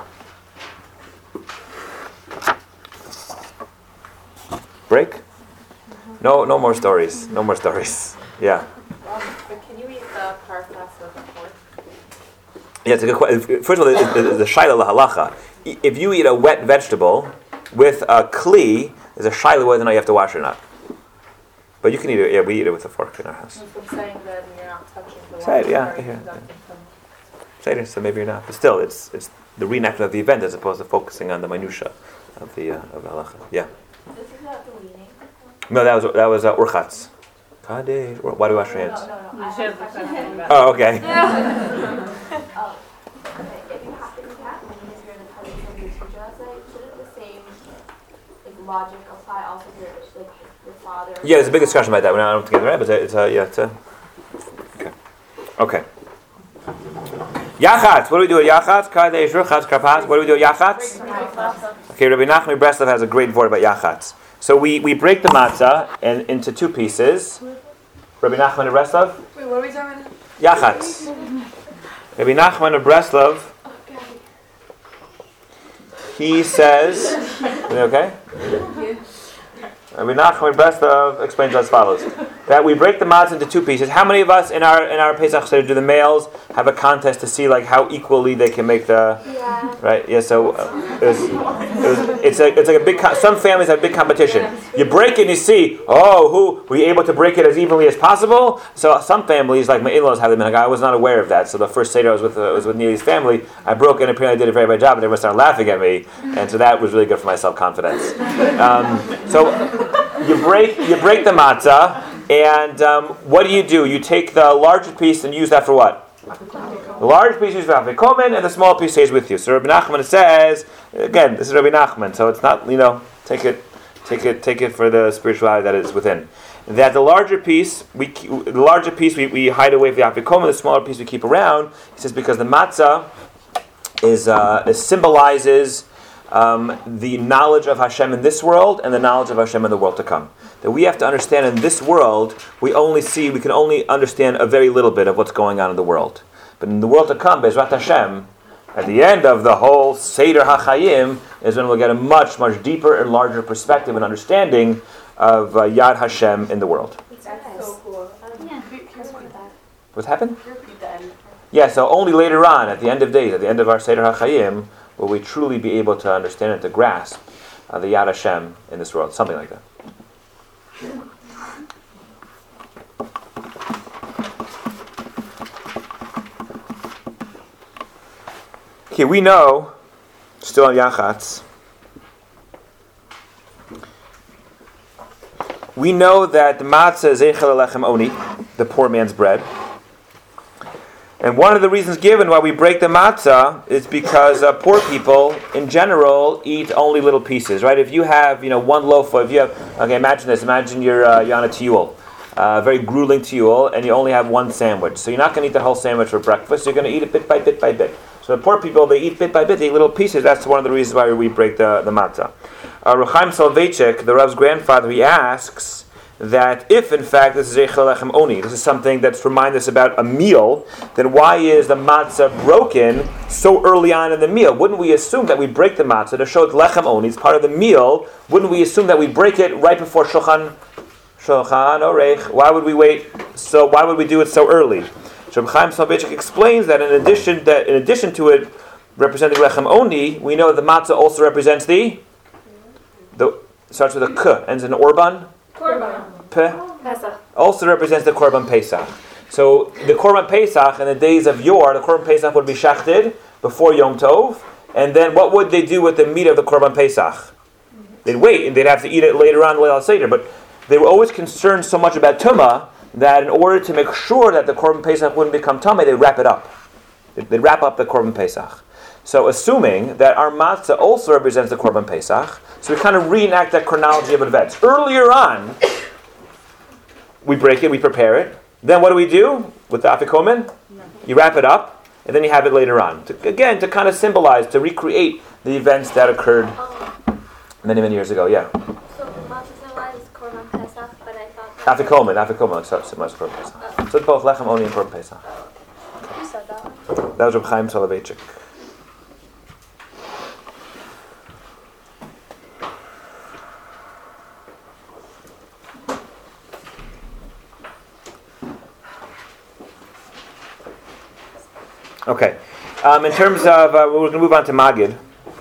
Break? No, no more stories. No more stories. Yeah. Um, but can you eat the karpas with a fork? Yeah, it's a good question. First of all, the, the, the shaila lahalacha. If you eat a wet vegetable with a kli, there's a shaila whether or not you have to wash it or not. But you can eat it. Yeah, we eat it with a fork in our house. I'm saying that you're not touching the water. Say it, yeah, yeah, yeah. Say it, so maybe you're not. But still, it's it's the reenactment of the event as opposed to focusing on the minutia of the uh, of halacha. Yeah. This is not the weaning. No, that was that was uh, urchatz. Kadesh. Why do I wash your hands? No, no, no. You I should have a have question. said Oh, okay. Oh, okay. If you have to recap when you hear the Kali from the Sutra, shouldn't the same like logic apply also to your, like your father? Yeah, there's a big discussion about that. We're not together, right? But it's a, yeah, it's a, okay. Okay. Yachatz. What do we do at Yachatz? Kadesh, Ruchatz, Karpas. What do we do at Yachatz? Okay, Rabbi Nachman Breslov has a great word about Yachatz. So we, we break the matzah and, into two pieces. Rabbi Nachman of Breslov? Wait, what are we talking about? Yachatz. Rabbi Nachman of Breslov, he says, is it okay? Rabbi Nachman of Breslov explains as follows: that we break the matzah into two pieces. How many of us in our in our Pesach Seder do the males have a contest to see like how equally they can make the Yeah. right? Yeah. So uh, it was, it was, it's like it's like a big. Co- some families have big competition. You break it, and you see, oh, who were you able to break it as evenly as possible? So some families, like my in-laws, have them. Like I was not aware of that. So the first Seder I was with uh, was with Neely's family. I broke it, and apparently I did a very bad job, and everyone started laughing at me, and so that was really good for my self-confidence. Um, so. You break you break the matzah, and um, what do you do? You take the larger piece and use that for what? The large piece is for afikomen, and the small piece stays with you. So Rabbi Nachman says, again, this is Rabbi Nachman, so it's not, you know, take it, take it, take it for the spirituality that is within. That the larger piece, we the larger piece we, we hide away for the afikomen, the smaller piece we keep around. He says because the matzah is uh, it symbolizes. Um, the knowledge of Hashem in this world and the knowledge of Hashem in the world to come. That we have to understand in this world, we only see, we can only understand a very little bit of what's going on in the world. But in the world to come, Bezrat Hashem, at the end of the whole Seder HaChayim, is when we'll get a much, much deeper and larger perspective and understanding of uh, Yad Hashem in the world. That's so cool. Yeah. What's happened? Repeat that. Yeah, so only later on, at the end of days, at the end of our Seder HaChayim, will we truly be able to understand and to grasp uh, the Yad Hashem in this world. Something like that. Okay, we know, still on Yachatz, we know that the matzah is Eichel Lechem Oni, the poor man's bread. And one of the reasons given why we break the matzah is because uh, poor people, in general, eat only little pieces, right? If you have, you know, one loaf, of, if you have, okay, imagine this, imagine you're, uh, you're on a tiyul, uh, very grueling tiyul, and you only have one sandwich. So you're not going to eat the whole sandwich for breakfast, you're going to eat it bit by bit by bit. So the poor people, they eat bit by bit, they eat little pieces. That's one of the reasons why we break the, the matzah. Uh, Ruchaim Soloveitchik, the Rav's grandfather, he asks, that if in fact this is Eichel Lechem Oni, this is something that's remind us about a meal, then why is the matzah broken so early on in the meal? Wouldn't we assume that we break the matzah to show it's Lechem Oni, it's part of the meal? Wouldn't we assume that we break it right before Shulchan Shulchan Orech? Why would we wait? So why would we do it so early? So Chaim Soloveitchik explains that in addition that in addition to it representing Lechem Oni, we know that the matzah also represents the the starts with a k, ends in orban. Korban. Pesach. Also represents the Korban Pesach. So the Korban Pesach in the days of yore, the Korban Pesach would be shachted before Yom Tov, and then what would they do with the meat of the Korban Pesach? They'd wait, and they'd have to eat it later on, Leil Seder. But they were always concerned so much about Tumah that in order to make sure that the Korban Pesach wouldn't become Tumah, they'd wrap it up. They'd wrap up the Korban Pesach. So assuming that our matzah also represents the Korban Pesach, so we kind of reenact that chronology of events. Earlier on, we break it, we prepare it. Then what do we do with the afikomen? You wrap it up, and then you have it later on. To, again, to kind of symbolize, to recreate the events that occurred many, many years ago. Yeah. So matzah symbolizes Korban Pesach, but I thought... Afikomen, afikomen, so symbolizes Korban Pesach. So it's both Lechem Oni and Korban Pesach. Who said that one? That was Reb Chaim Soloveitchik. Okay. Um, in terms of, uh, we're going to move on to Magid.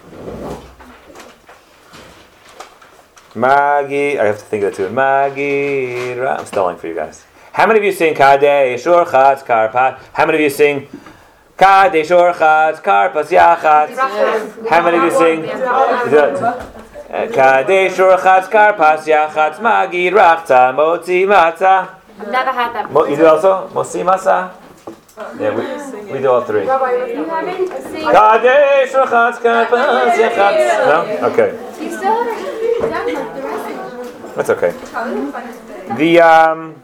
Magid, I have to think of that too. Magid, I'm stalling for you guys. How many of you sing Kadesh Orchatz Karpas? How many of you sing Kadesh Orchatz Karpas Yachatz? How many of you sing Kadesh Orchatz Karpas Yachatz Magid Rachta Motzi Matzah? I've never had that Mo, before. you do also? Mosi Masa? Yeah, we, we do all three. Rabbi, you haven't sing. Kadesh Rachatz Kapaz Yachatz. No? Okay. You still haven't done like the rest of them. That's okay. Probably the funnest thing. The um,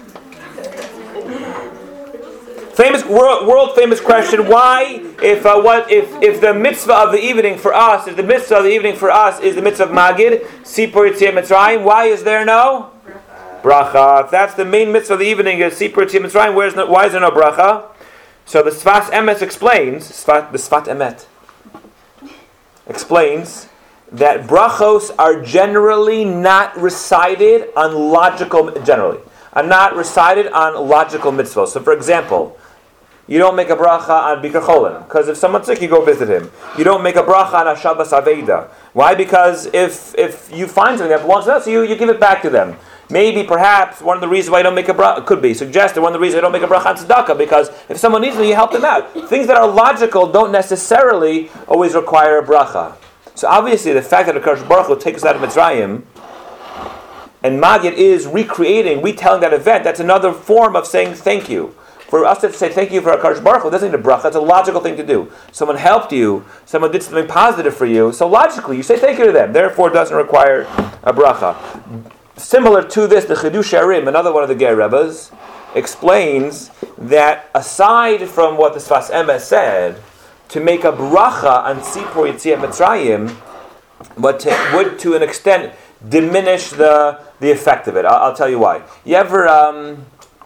famous world, world famous question: why, if uh, what if if the mitzvah of the evening for us, if the mitzvah of the evening for us is the mitzvah of Magid, Sipur Yetziat Mitzrayim, why is there no bracha? If that's the main mitzvah of the evening is Sipur Yetziat Mitzrayim, where's no, why is there no bracha? So the Sfas Emes explains, Sfat, the Sfat Emet explains that brachos are generally not recited on logical, generally, are not recited on logical mitzvahs. So for example, you don't make a bracha on Bikar Cholim, because if someone's sick, you go visit him. You don't make a bracha on a Shabbos Aveda. Why? Because if if you find something that belongs to us, you, you give it back to them. Maybe, perhaps, one of the reasons why I don't make a bracha, could be suggested, one of the reasons I don't make a bracha on tzedakah, because if someone needs me, you help them out. Things that are logical don't necessarily always require a bracha. So obviously, the fact that the Kadosh Baruch Hu takes us out of Mitzrayim, and Magid is recreating, retelling that event, that's another form of saying thank you. For us to say thank you for our Kadosh Baruch Hu, it doesn't need a bracha, it's a logical thing to do. Someone helped you, someone did something positive for you, so logically, you say thank you to them, therefore it doesn't require a bracha. Similar to this, the Chidush Arim, another one of the Ger Rebbes, explains that aside from what the Sfas Emes said, to make a bracha on Sipur Yetziat Mitzrayim would, to, would to an extent diminish the the effect of it. I'll, I'll tell you why. You ever, um,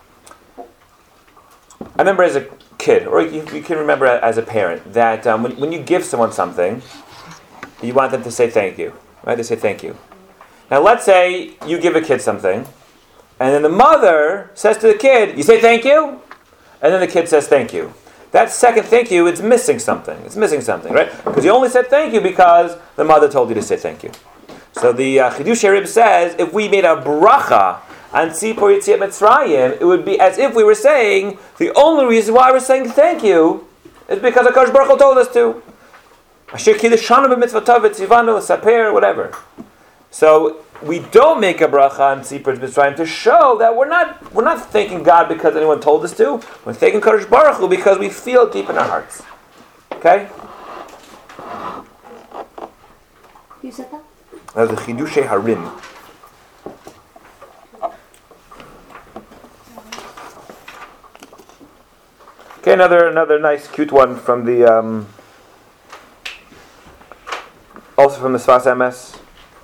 I remember as a kid, or you, you can remember as a parent, that um, when, when you give someone something, you want them to say thank you. Right? They say thank you. Now let's say you give a kid something, and then the mother says to the kid, you say thank you? And then the kid says thank you. That second thank you, it's missing something. It's missing something, right? Because you only said thank you because the mother told you to say thank you. So the uh, Chidush Arib says, if we made a bracha on Sipur Yetziat Mitzrayim, it would be as if we were saying, the only reason why we're saying thank you is because HaKadosh Baruch Hu told us to. Asher kiddushanu b'mitzvah tov v'tzivanu saper, whatever. So we don't make a bracha on Sipur Mitzrayim to show that we're not we're not thanking God because anyone told us to. We're thanking Kadosh Baruch Hu because we feel it deep in our hearts. Okay? You said that? That was the Chidushei Harim. Okay, another another nice, cute one from the um, also from the Sfas Emes.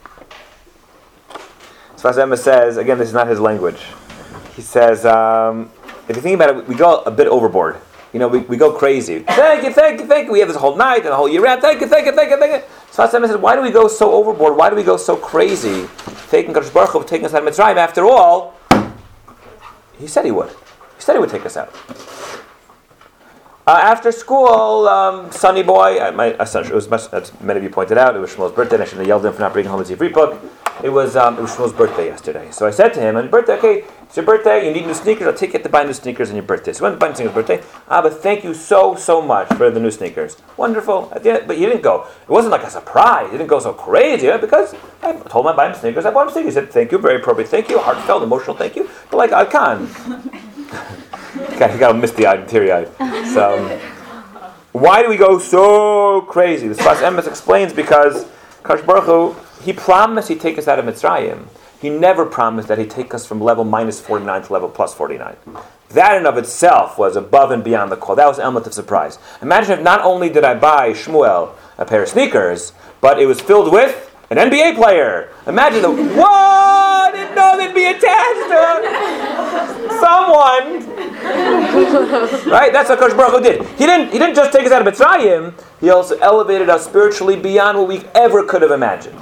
Sfas Emes says, again, this is not his language. He says, um, if you think about it, we go a bit overboard. You know, we, we go crazy. Thank you, thank you, thank you. We have this whole night and the whole year round. Thank you, thank you, thank you, thank you. Sfas Emes says, why do we go so overboard? Why do we go so crazy? Taking Kadosh Baruch Hu, taking us out of Mitzrayim. After all, he said he would. He said he would take us out. Uh, after school, um, Sonny boy, uh, my uh, son, it was much, as many of you pointed out, it was Shmuel's birthday, and I shouldn't have yelled at him for not bringing home his Ivrit book. It was um, it was Shmuel's birthday yesterday. So I said to him, on your birthday, okay, it's your birthday, you need new sneakers, I'll take you to buy new sneakers on your birthday. So I went to buy new sneakers on his birthday. Ah, but thank you so, so much for the new sneakers. Wonderful. At the end, but he didn't go, it wasn't like a surprise, he didn't go so crazy, right? Because I told him I buy him sneakers, I bought him sneakers. He said, thank you, very appropriate, thank you, heartfelt, emotional, thank you. But like, I can't. Okay, he got misty-eyed, teary-eyed. So, um, why do we go so crazy? The Sfas Emes explains because Kadosh Baruch Hu, he promised he'd take us out of Mitzrayim. He never promised that he'd take us from level minus forty-nine to level plus forty-nine. That in of itself was above and beyond the call. That was an element of surprise. Imagine if not only did I buy Shmuel a pair of sneakers, but it was filled with an N B A player. Imagine the, what? I didn't know they'd be attached to someone. Right? That's what Kadosh Baruch Hu did. He didn't, he didn't just take us out of Mitzrayim, he also elevated us spiritually beyond what we ever could have imagined.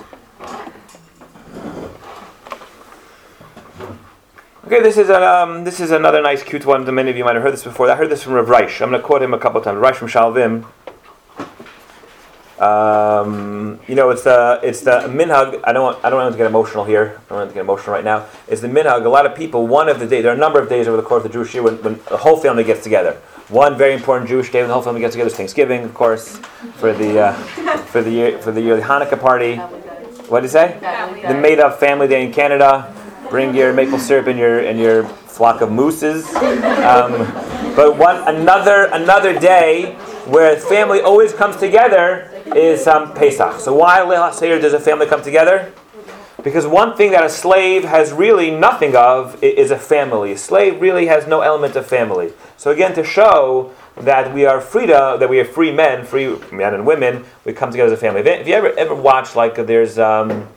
Okay, this is, a, um, this is another nice, cute one. Many of you might have heard this before. I heard this from Rav Reish. I'm going to quote him a couple of times. Rav Reish from Shalvim. Um, you know, it's the it's the minhag. I don't want I don't want to get emotional here. I don't want to get emotional right now. It's the minhag. A lot of people. One of the days. There are a number of days over the course of the Jewish year when, when the whole family gets together. One very important Jewish day when the whole family gets together is Thanksgiving, of course, for the uh, for the year for the yearly Hanukkah party. What did you say? The made-up family day in Canada. Bring your maple syrup and your and your flock of mooses. Um, but one another another day where the family always comes together is um, Pesach. So why Leil HaSeder does a family come together? Because one thing that a slave has really nothing of is a family. A slave really has no element of family. So again, to show that we are free to, that we are free men, free men and women, we come together as a family. If you ever ever watch, like there's, um,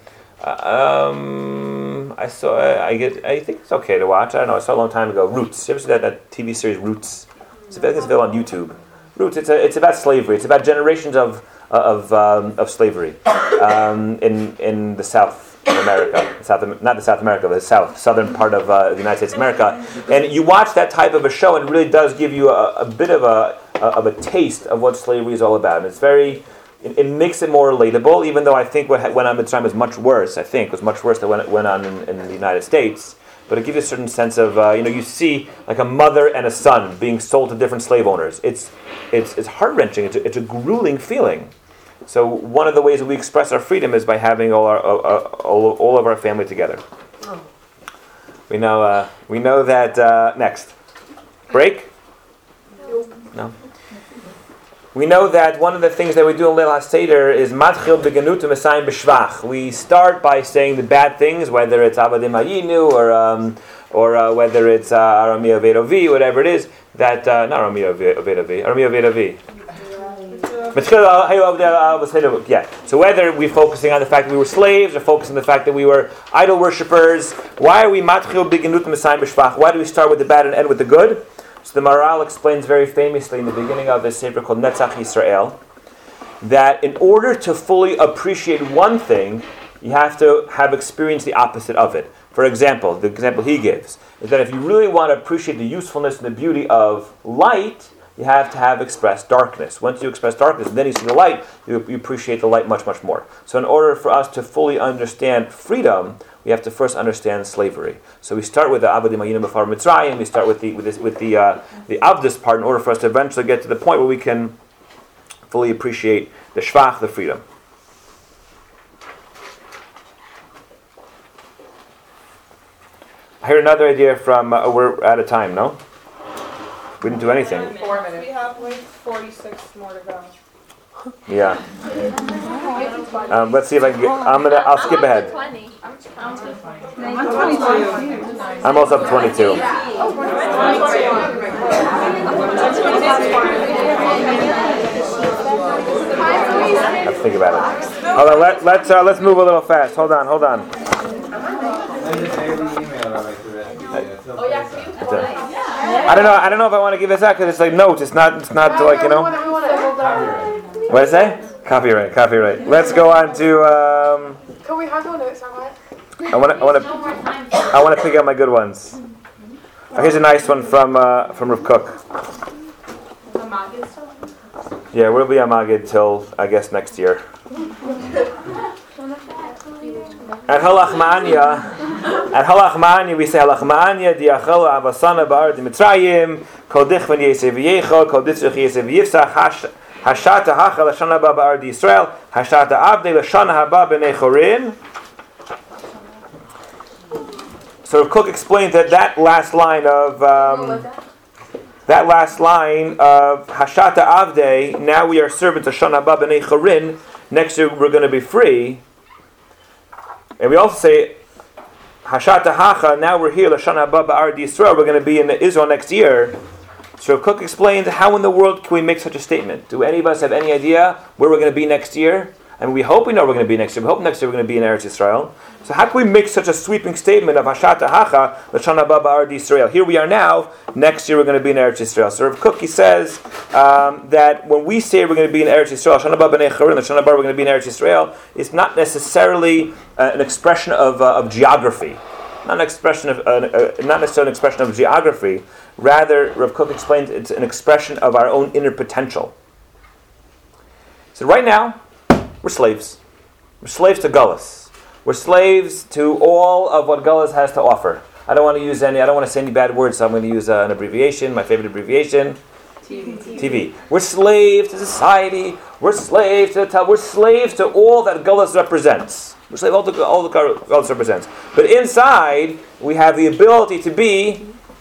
um, I saw, I get, I think it's okay to watch. I don't know. I saw a long time ago. Roots. You ever see that, that T V series Roots? It's I think it's available on YouTube. Roots. It's a, it's about slavery. It's about generations of of um, of slavery um, in in the South. Of America, South, not the South America, but the South, southern part of uh, the United States of America, and you watch that type of a show, and it really does give you a, a bit of a, a of a taste of what slavery is all about. And it's very, it, it makes it more relatable, even though I think what went on in Mitzrayim was much worse. I think was much worse than what went on in, in the United States. But it gives you a certain sense of, uh, you know, you see like a mother and a son being sold to different slave owners. It's it's it's heart wrenching. It's a, it's a grueling feeling. So one of the ways that we express our freedom is by having all our uh, all, all of our family together. Oh. We know uh, we know that uh, next break. No. We know that one of the things that we do in Leil HaSeder is matchil beganut u'mesayim b'shvach. We start by saying the bad things, whether it's avadim hayinu or um, or uh, whether it's uh, arami avedavi, whatever it is. That uh, not arami avedavi, arami avedavi. Yeah. So whether we're focusing on the fact that we were slaves or focusing on the fact that we were idol worshippers, why are we matchil beganut u'mesayim b'shvach? Why do we start with the bad and end with the good? So the Maharal explains very famously in the beginning of this sefer called Netzach Yisrael that in order to fully appreciate one thing, you have to have experienced the opposite of it. For example, the example he gives is that if you really want to appreciate the usefulness and the beauty of light, you have to have expressed darkness. Once you express darkness, and then you see the light, you, you appreciate the light much, much more. So in order for us to fully understand freedom, we have to first understand slavery. So we start with the Avadim Hayinu B'far Mitzrayim. We start with the with, this, with the uh, the Avdus part in order for us to eventually get to the point where we can fully appreciate the Shvach, the freedom. I heard another idea from. Uh, we're out of time. No, we didn't do anything. Four minutes. We have like forty-six more to go. Yeah. Um, let's see if I can get. I'm gonna. I'll skip ahead. twenty. I'm twenty-two. I'm also up twenty-two. I have to think about it. Hold on. Let, let's uh, let's move a little fast. Hold on. Hold on. I don't know. I don't know if I want to give this out because it's like notes. It's not. It's not like you know. What is that? Copyright. Copyright. Let's go on to. Um, Can we handle it somewhere? I want to. I want to. I want to pick out my good ones. Oh, here's a nice one from uh, from Rav Kook. Yeah, we'll be on Magid till I guess next year. At Halachmania, at Halachmania we say Halachmania diachel avasana ba'ar d'Mitzrayim kol dichvan yesev yecho kol ditzrich yesev yifsach hashata hachal l'shana haba ba'ar d'Yisrael hashata avdei l'shana haba b'nei chorin. So Cook explains that that last line of um, that last line of Hashata Avdei, now we are servants of Shana Haba B'nei Chorin. Next year we're going to be free. And we also say Hashata Hacha. Now we're here L'Shana Haba B'Ar Yisrael. We're going to be in Israel next year. So Cook explains, how in the world can we make such a statement? Do any of us have any idea where we're going to be next year? I mean, we hope we know we're going to be next year. We hope next year we're going to be in Eretz Yisrael. So how can we make such a sweeping statement of Hashata Hacha, L'Shana Haba B'Ar Yisrael? Here we are now. Next year we're going to be in Eretz Yisrael. So Rav Kook, he says um, that when we say we're going to be in Eretz Yisrael, L'Shana Haba B'nei Chorin, L'Shana Haba we're going to be in Eretz Yisrael, it's not necessarily uh, an expression of uh, of geography, not an expression of uh, uh, not necessarily an expression of geography. Rather, Rav Kook explains it's an expression of our own inner potential. So right now, we're slaves. We're slaves to Gullus. We're slaves to all of what Gullus has to offer. I don't want to use any, I don't want to say any bad words, so I'm going to use uh, an abbreviation, my favorite abbreviation. T V. T V. We're slaves to society. We're slaves to the We're slaves to all that Gullus represents. We're slaves to all the all the Gullus represents. But inside, we have the ability to be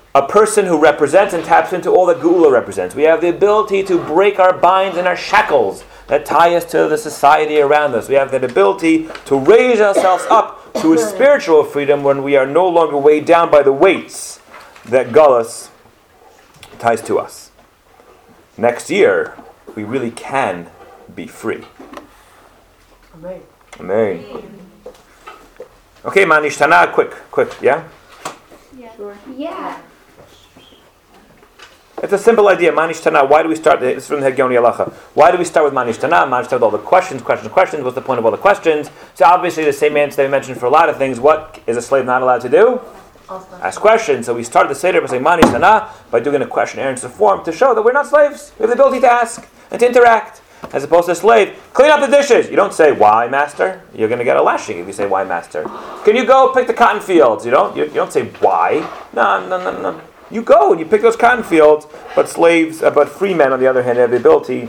a person who represents and taps into all that Geula represents. We have the ability to break our binds and our shackles that tie us to the society around us. We have that ability to raise ourselves up to a spiritual freedom when we are no longer weighed down by the weights that Galus ties to us. Next year, we really can be free. Amen. Amen. Okay, Manishtana, quick, quick, yeah? Yeah. Yeah. It's a simple idea. Manishtana. Why do we start? It's from the Hegoni Halacha. Why do we start with Manishtana? Manishtana with all the questions, questions, questions. What's the point of all the questions? So obviously the same answer that we mentioned for a lot of things. What is a slave not allowed to do? Ask questions. So we started the Seder by saying Manishtana by doing a question answer form to show that we're not slaves. We have the ability to ask and to interact. As opposed to a slave, clean up the dishes. You don't say, why, master? You're going to get a lashing if you say, why, master? Can you go pick the cotton fields? You don't, you, you don't say, why? No, no, no, no. You go and you pick those cotton fields, but slaves, uh, but free men, on the other hand, have the ability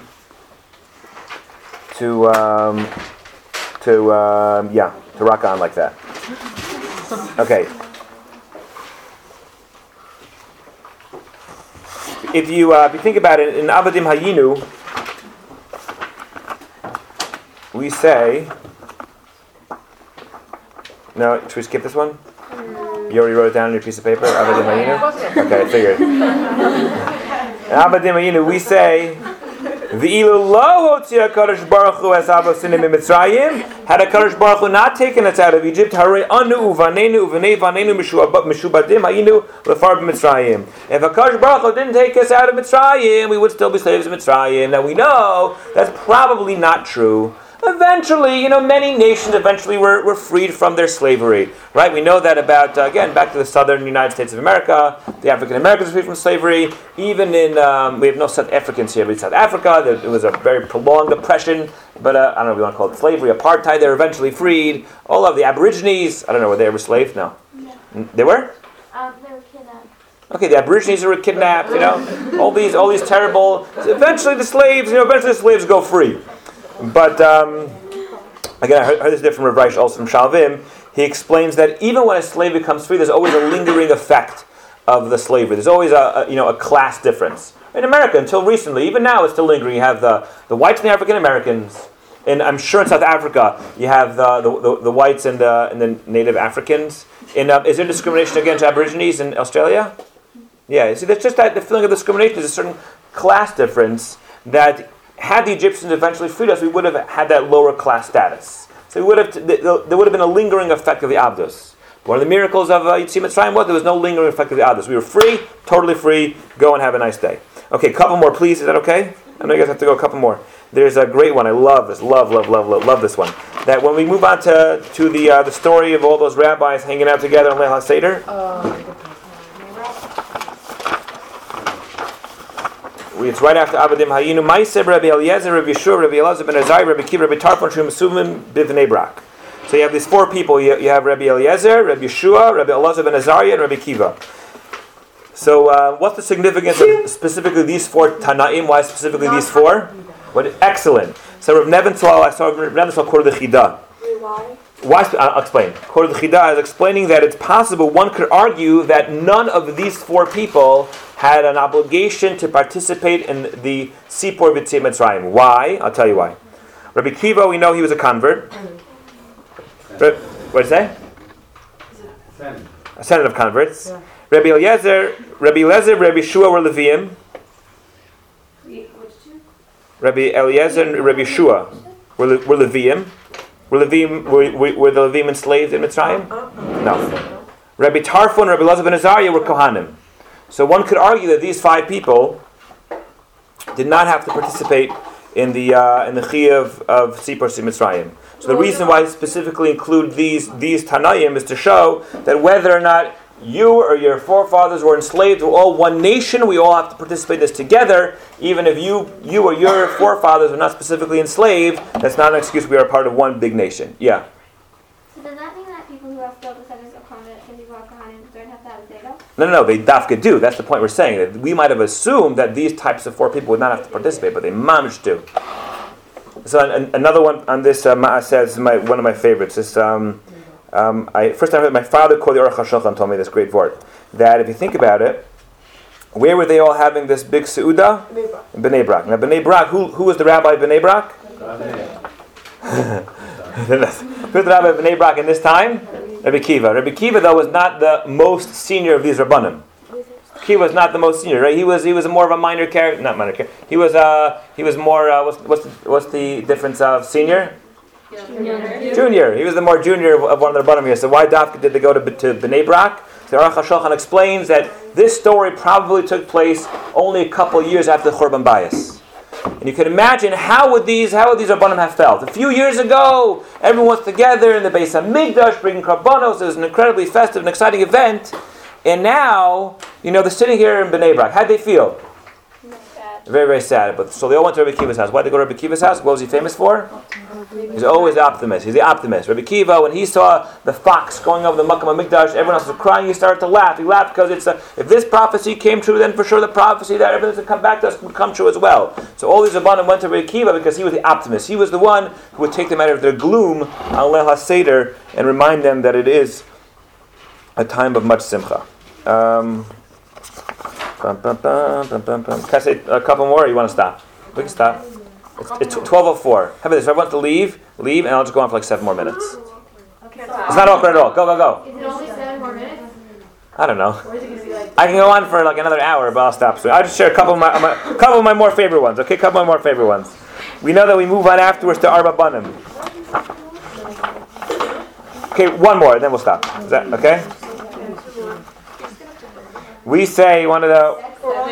to, um, to, um, yeah, to rock on like that. Okay. If you, uh, if you think about it, in Avadim Hayinu, we say, no, should we skip this one? You already wrote it down on your piece of paper? Avadim Hayinu? Okay, I figured. In Avadim Hayinu, we say, V'ilu lo hotzia HaKadosh Baruch Hu es avosim miMitzrayim. Had HaKadosh Baruch Hu not taken us out of Egypt, Harei anu uvanenu uvanei vanenu mishubadim hayinu lefar b'Mitzrayim. If HaKadosh Baruch Hu didn't take us out of Mitzrayim, we would still be slaves of Mitzrayim. Now we know that's probably not true. Eventually, you know, many nations eventually were, were freed from their slavery, right? We know that about, uh, again, back to the southern United States of America, the African Americans were freed from slavery. Even in, um, we have no South Africans here, but in South Africa, there, it was a very prolonged oppression, but uh, I don't know if you want to call it slavery, apartheid, they were eventually freed. All of the Aborigines, I don't know, were they ever slaves? No. No. They were? Um, they were kidnapped. Okay, the Aborigines were kidnapped, you know, all these, all these terrible, eventually the slaves, you know, eventually the slaves go free. But, um, again, I heard, heard this different from Rav Reish, also from Shalvim. He explains that even when a slave becomes free, there's always a lingering effect of the slavery. There's always a, a you know a class difference. In America, until recently, even now it's still lingering. You have the, the whites and the African Americans. And I'm sure in South Africa, you have the the, the, the whites and the, and the native Africans. In, uh, is there discrimination against Aborigines in Australia? Yeah, see, there's just that the feeling of discrimination. There's a certain class difference that, had the Egyptians eventually freed us, we would have had that lower class status. So we would have t- there would have been a lingering effect of the Abdus. One of the miracles of uh, Yitzim Mitzrayim was there was no lingering effect of the Abdus. We were free, totally free. Go and have a nice day. Okay, a couple more, please. Is that okay? I know you guys have to go a couple more. There's a great one. I love this. Love, love, love, love, love this one. That when we move on to to the uh, the story of all those rabbis hanging out together on Leil HaSeder. It's right after Avadim Hayinu. Ma'aseh Rabbi Eliezer, Rabbi Yeshua, Rabbi Elazar ben Azariah, Rabbi Kiva, Rabbi Tarfon, Shum Mesuvim, Bivnei Brak. So you have these four people. You, you have Rabbi Eliezer, Rabbi Yeshua, Rabbi Elazar ben Azariah, and Rabbi Kiva. So uh, what's the significance of specifically these four Tanaim? Why specifically these four? What? Excellent. So Rav Nebenzahl, I saw Rav Nebenzahl quoted the Chidah. Why? Why? I'll explain. Quoted the Chidah is explaining that it's possible one could argue that none of these four people had an obligation to participate in the Sipor B'Tziat Mitzrayim. Why? I'll tell you why. Rabbi Kiva, we know he was a convert. What did you say? Senate. A senate of converts. Yeah. Rabbi Eliezer, Rabbi Eliezer, Rabbi Shua were Leviim. Which two? Rabbi Eliezer and Rabbi Shua were, Le, were Leviim. Were Leviim were, were, were the Leviim enslaved in Mitzrayim? No. Rabbi Tarfon and Rabbi Elazar ben Azariah were Kohanim. So one could argue that these five people did not have to participate in the uh, in the Chiyuv of Sipor Mitzrayim. So the reason why I specifically include these these Tanaim is to show that whether or not you or your forefathers were enslaved, we're all one nation. We all have to participate in this together. Even if you you or your forefathers were not specifically enslaved, that's not an excuse. We are part of one big nation. Yeah. So does that mean that people who are still descendants of Conan and people who are Kohanim don't have to have a Seder? No, no, no, they dafka do. That's the point we're saying. That we might have assumed that these types of four people would not have to participate, but they managed to. So an, another one on this uh, Ma'aseh says my one of my favorites. This um, um, I first time I heard my father called the Aruch HaShulchan told me this great word that if you think about it, Where were they all having this big seuda? In Bnei Brak. Now Bnei Brak, who, who was the rabbi of Bnei Brak? Who was the rabbi of Bnei Brak in this time? Rabbi Kiva. Rabbi Kiva, though, was not the most senior of these rabbanim. He was not the most senior, right? He was he was more of a minor character, not minor character. He was uh he was more uh, what's what's the, what's the difference of senior? Junior. Junior. He was the more junior of, of one of the rabbanim here. So why dafka did they go to to Bnei Brak? So Aruch HaShulchan explains that this story probably took place only a couple years after the Churban Bayis. And you can imagine how would these how would these rabbanim have felt? A few years ago, everyone was together in the Beis Hamikdash bringing karbanos. It was an incredibly festive and exciting event. And now, you know, they're sitting here in Bnei Brak. How'd they feel? Sad. Very, very sad. But so they all went to Rabbi Kiva's house. Why'd they go to Rabbi Kiva's house? What was he famous for? He's always the optimist. He's the optimist. Rabbi Kiva, when he saw the fox going over the Makkah Mikdash, everyone else was crying. He started to laugh. He laughed because it's a, if this prophecy came true, then for sure the prophecy that everything's going to come back to us would come true as well. So all these rabbanim went to Rabbi Kiva because he was the optimist. He was the one who would take them out of their gloom on Leil HaSeder and remind them that it is a time of much simcha. Um, bum, bum, bum, bum, bum, bum. Can I say a couple more, or you want to stop? We can stop. It's, it's twelve oh four. How about this? If I want to leave, leave, and I'll just go on for like seven more minutes. Okay. It's not awkward at all. Go, go, go. Is it only seven more minutes? I don't know. Or is it going to be like... I can go on for like another hour, but I'll stop soon. I'll just share a couple of my, my couple of my more favorite ones. Okay, a couple of my more favorite ones. We know that we move on afterwards to Arba Banim. Okay, one more, and then we'll stop. Is that okay? We say one of the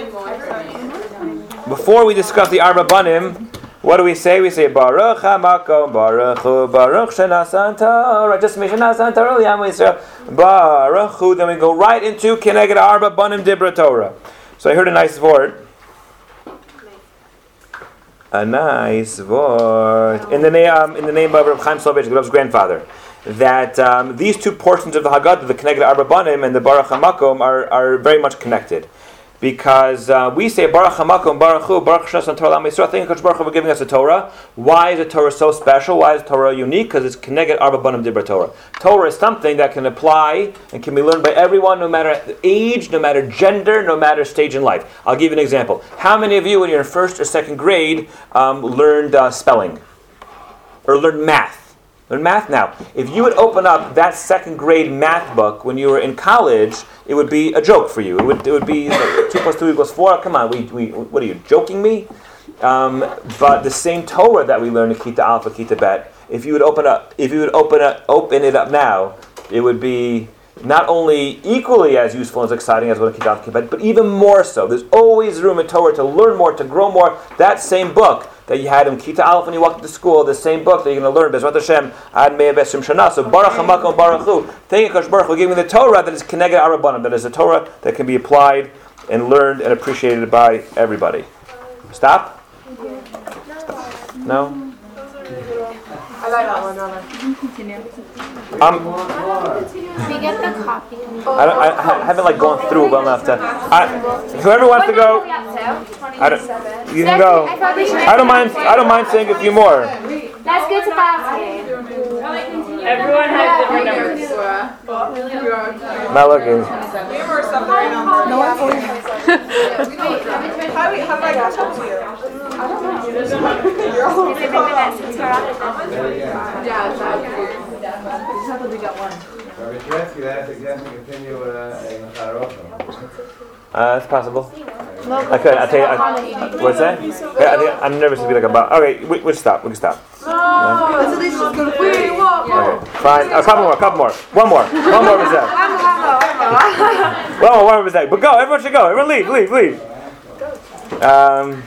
before we discuss the Arba Banim, what do we say? We say Baruch HaMakom Baruch Hu Baruch Shenasan Torah. Just mention Nasan Torah. Baruch Hu. Then we go right into Keneged Arba Banim Dibra Torah. So I heard a nice word. A nice word in the name um, in the name of Reb Chaim Soloveitchik, Reb's grandfather. That um, these two portions of the Haggadah, the Keneged Arba Banim and the Baruch HaMakom, are, are very much connected. Because uh, we say Baruch HaMakom, Baruch Hu, Baruch Shenasan Torah L'Am Yisrael. Thank you, Baruch Hu, for giving us a Torah. Why is the Torah so special? Why is the Torah unique? Because it's Keneged Arba Banim Dibra Torah. Torah is something that can apply and can be learned by everyone, no matter age, no matter gender, no matter stage in life. I'll give you an example. How many of you, when you're in first or second grade, um, learned uh, spelling or learned math? Learn math now. If you would open up that second grade math book when you were in college, it would be a joke for you. It would it would be like, two plus two equals four. Come on, we we what are you joking me? Um, but the same Torah that we learn in Kita Alpha, Kita Bet, if you would open up, if you would open up, open it up now, it would be not only equally as useful and as exciting as what in Kita Alpha, Kita Bet, but even more so. There's always room in Torah to learn more, to grow more. That same book that you had in Kita Aleph when you walked to school, the same book that you're going to learn, Bezrat Hashem, Ad Mei Besim Shana. So Baruch HaMakom Baruch Hu. Thank you, Kosh Baruch Hu, giving the Torah that is Keneged Arba Banim, that is a Torah that can be applied and learned and appreciated by everybody. Stop? Stop. No? I like that one, Robert. Um, We get the copy. I, don't, I, I haven't like gone through well enough to. I, whoever wants to go, I don't, you can go. I don't mind. I don't mind saying a few more. Let's go to five. Everyone has different numbers. Not looking. How do I catch up to you? I don't know. Uh, it's possible. I could. I tell you. I, what's that? Yeah, I think, I'm nervous to be like about. Okay, we we stop. We can stop. No. So they just go to wait, walk, Okay, fine. A couple more. A couple more. One more. One more was that. One more. One more was that. But go. Everyone should go. Everyone leave. Leave. Leave. Um.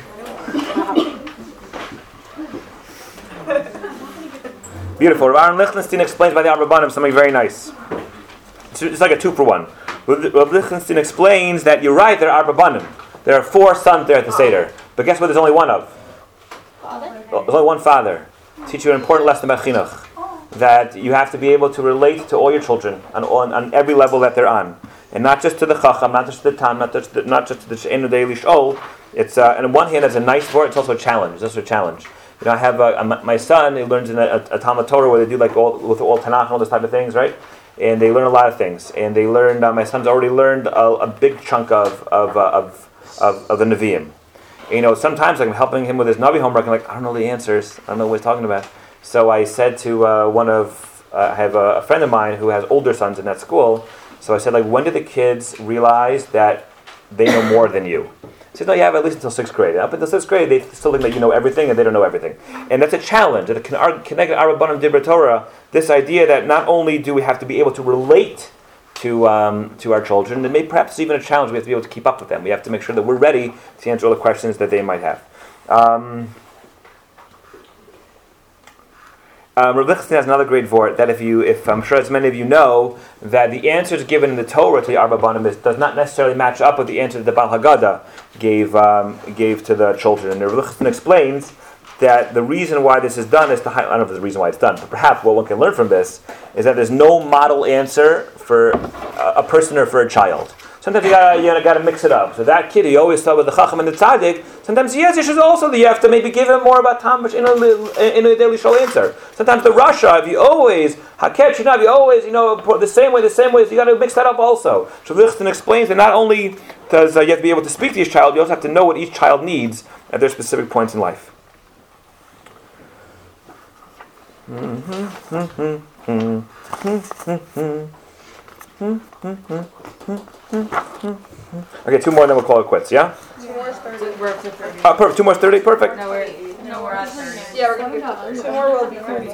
Beautiful. Aaron Lichtenstein explains by the Arba Banim something very nice. It's, it's like a two for one. Rav Lichtenstein explains that you're right, there are Arba Banim. There are four sons there at the Seder. But guess what there's only one of? Father? There's only one father. Teach you an important lesson about chinuch. That you have to be able to relate to all your children on, on, on every level that they're on. And not just to the chacham, not just to the tam, not just to the, not just to the she'enu daily sh'ol. It's uh, and on one hand, it's a nice word. It's also a challenge. It's also a challenge. You know, I have uh, my son. He learns in a, a, a Talmud Torah where they do like all with all Tanakh and all those type of things, right? and they learn a lot of things. And they learned. Uh, my son's already learned a, a big chunk of of uh, of, of of the Nevi'im. And, you know, sometimes like, I'm helping him with his Navi homework, and like I don't know the answers. I don't know what he's talking about. So I said to uh, one of uh, I have a, a friend of mine who has older sons in that school. So I said, like, when did the kids realize that they know more than you? He said, no, you have at least until sixth grade. Up until sixth grade, they still think that you know everything, and they don't know everything. And that's a challenge. And connected Arabanim Dibra Torah, this idea that not only do we have to be able to relate to um, to our children, and maybe perhaps even a challenge, we have to be able to keep up with them. We have to make sure that we're ready to answer all the questions that they might have. Um, Um, Rav Lichtenstein has another great vort that if you, if I'm sure as many of you know, that the answers given in the Torah to the Arba Banim does not necessarily match up with the answer that the Baal Haggadah gave um, gave to the children. And Rav Lichtenstein explains that the reason why this is done is to highlight, I don't know if there's a reason why it's done, but perhaps what one can learn from this is that there's no model answer for a, a person or for a child. Sometimes you gotta, you know, gotta mix it up. So that kid, he always thought with the Chacham and the Tzaddik. Sometimes he has issues also that you have to maybe give him more about Tam in a, in a daily shol answer. Sometimes the Rasha, if you always, Haket Shinav, you always, you know, the same way, the same way, so you gotta mix that up also. So Lichtenstein explains that not only does uh, you have to be able to speak to each child, you also have to know what each child needs at their specific points in life. Mm-hmm, mm-hmm, mm-hmm, mm-hmm. Okay, two more, then we'll call it quits. Yeah. Two more is thirty. We're up to thirty. Uh, perfect. Two more is thirty. Perfect. No, we're no, we're at thirty. Yeah, we're gonna get to thirty. Two more will be thirty.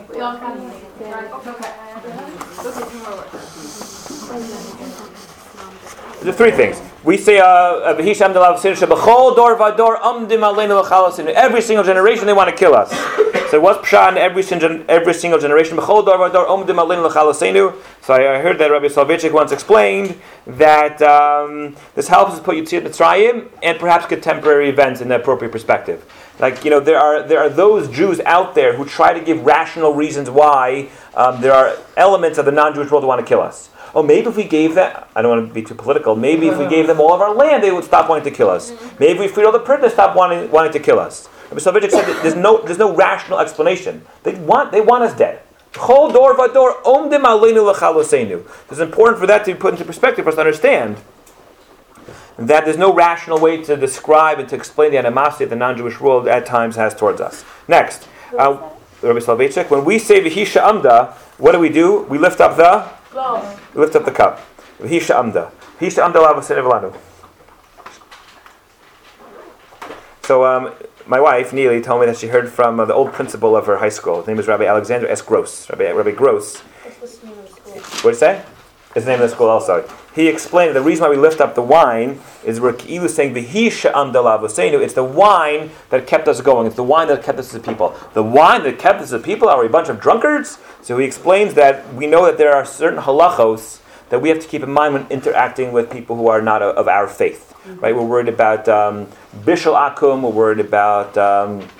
There's three things. We say, uh, "V'hisham delav sin shebachol dor vador amdim aleinu l'chalasin." Every single generation, they want to kill us. So what's pshat in every single every single generation? B'chol dor vador amdim aleinu l'chalasin. So I heard that Rabbi Soloveitchik once explained that um, this helps us put Yetziat Mitzrayim and perhaps contemporary events in the appropriate perspective. Like, you know, there are there are those Jews out there who try to give rational reasons why um, there are elements of the non-Jewish world that want to kill us. Oh, maybe if we gave them, I don't want to be too political, maybe if we gave them all of our land, they would stop wanting to kill us. Maybe if we freed all the prisoners, stop wanting wanting to kill us. Rabbi Soloveitchik said that there's no there's no rational explanation. They want they want us dead. Chol dor vador omdim aleinu l'chaloseinu. It's important for that to be put into perspective for us to understand that there's no rational way to describe and to explain the animosity that the non-Jewish world at times has towards us. Next, uh, Rabbi Soloveitchik, when we say V'hisha Amda, what do we do? We lift up the we lift up the cup. V'hisha Amda. V'hisha Amda l'avaseinu v'lanu. So um, my wife, Neely, told me that she heard from uh, the old principal of her high school. His name is Rabbi Alexander S. Gross. Rabbi, Rabbi Gross. What did he say? It's the name of the school also. He explained that the reason why we lift up the wine is we're saying V'hi she'am d'lavosenu. It's the wine that kept us going. It's the wine that kept us as a people. The wine that kept us as a people are we a bunch of drunkards? So he explains that we know that there are certain halachos that we have to keep in mind when interacting with people who are not of our faith. Mm-hmm. Right? We're worried about um, bishul akum. We're worried about um,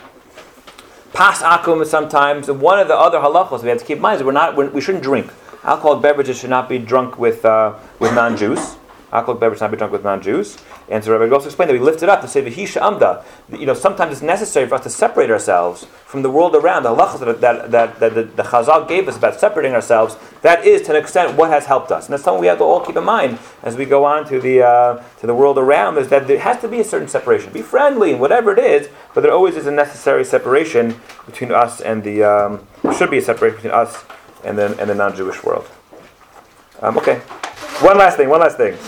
pas akum sometimes. And one of the other halachos we have to keep in mind is we're not we're, we shouldn't drink. Alcoholic beverages should not be drunk with uh, with non-Jews. Alcoholic beverages should not be drunk with non-Jews. And so Rabbi also explained that we lift it up to say V'hisha Amda. You know, sometimes it's necessary for us to separate ourselves from the world around. The halachas that that, that, that the, the Chazal gave us about separating ourselves, that is to an extent what has helped us. And that's something we have to all keep in mind as we go on to the uh, to the world around, is that there has to be a certain separation. Be friendly and whatever it is, but there always is a necessary separation between us and the um, there should be a separation between us and the and the non-Jewish world. Um, okay, one last thing. One last thing.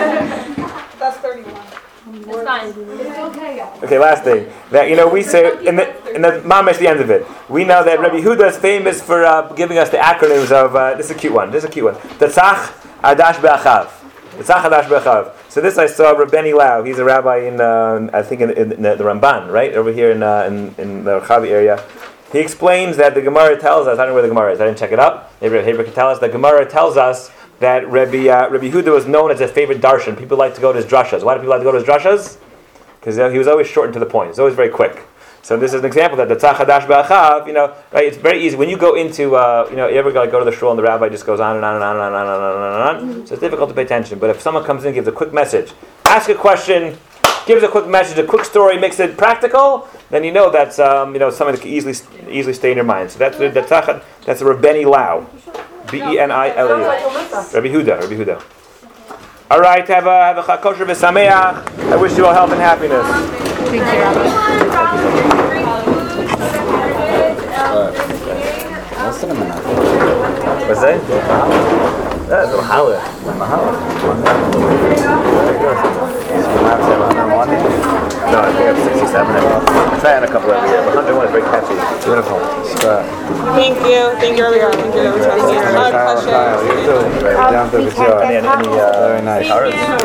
That's thirty-one. It's fine. It's okay. Okay, last thing. That, you know, we say in the in the mamish, the end of it. We know that Rabbi Huda is famous for uh, giving us the acronyms of. Uh, this is a cute one. This is a cute one. Tatzach Adash Be'achav. Tatzach Adash Be'achav. So this I saw Rabbeni Lau. He's a rabbi in uh, I think in, in, in the Ramban, right over here in uh, in, in the Rechavi area. He explains that the Gemara tells us. I don't know where the Gemara is. I didn't check it up. Maybe Hebrew can tell us. The Gemara tells us that Rabbi uh, Rabbi Huda was known as his favorite darshan. People like to go to his drashas. Why do people like to go to his drashas? Because uh, he was always short and to the point. He was always very quick. So this is an example that the tzach hadash ba'achav, you know, right? It's very easy when you go into, uh, you know, you ever go, go to the shul and the rabbi just goes on and on and on and on and on and on and on. Mm-hmm. So it's difficult to pay attention. But if someone comes in and gives a quick message, ask a question, gives a quick message, a quick story, makes it practical, then you know that's um, you know something that can easily easily stay in your mind. So that's the tzach. That's the Rabbeni Lau. B E N I L Sounds A. like Alyssa. Rabbi Huda, Rabbi Huda. All right, have a have a Chag Kosher v'sameach. I wish you all health and happiness. What's that? That's a mahalach. No, I think I'm sixty-seven. I try on a couple every year, but one hundred one is very catchy. Beautiful. Thank you. Thank you, everyone. Thank you, everyone. You too. Down to the We can't get Very nice.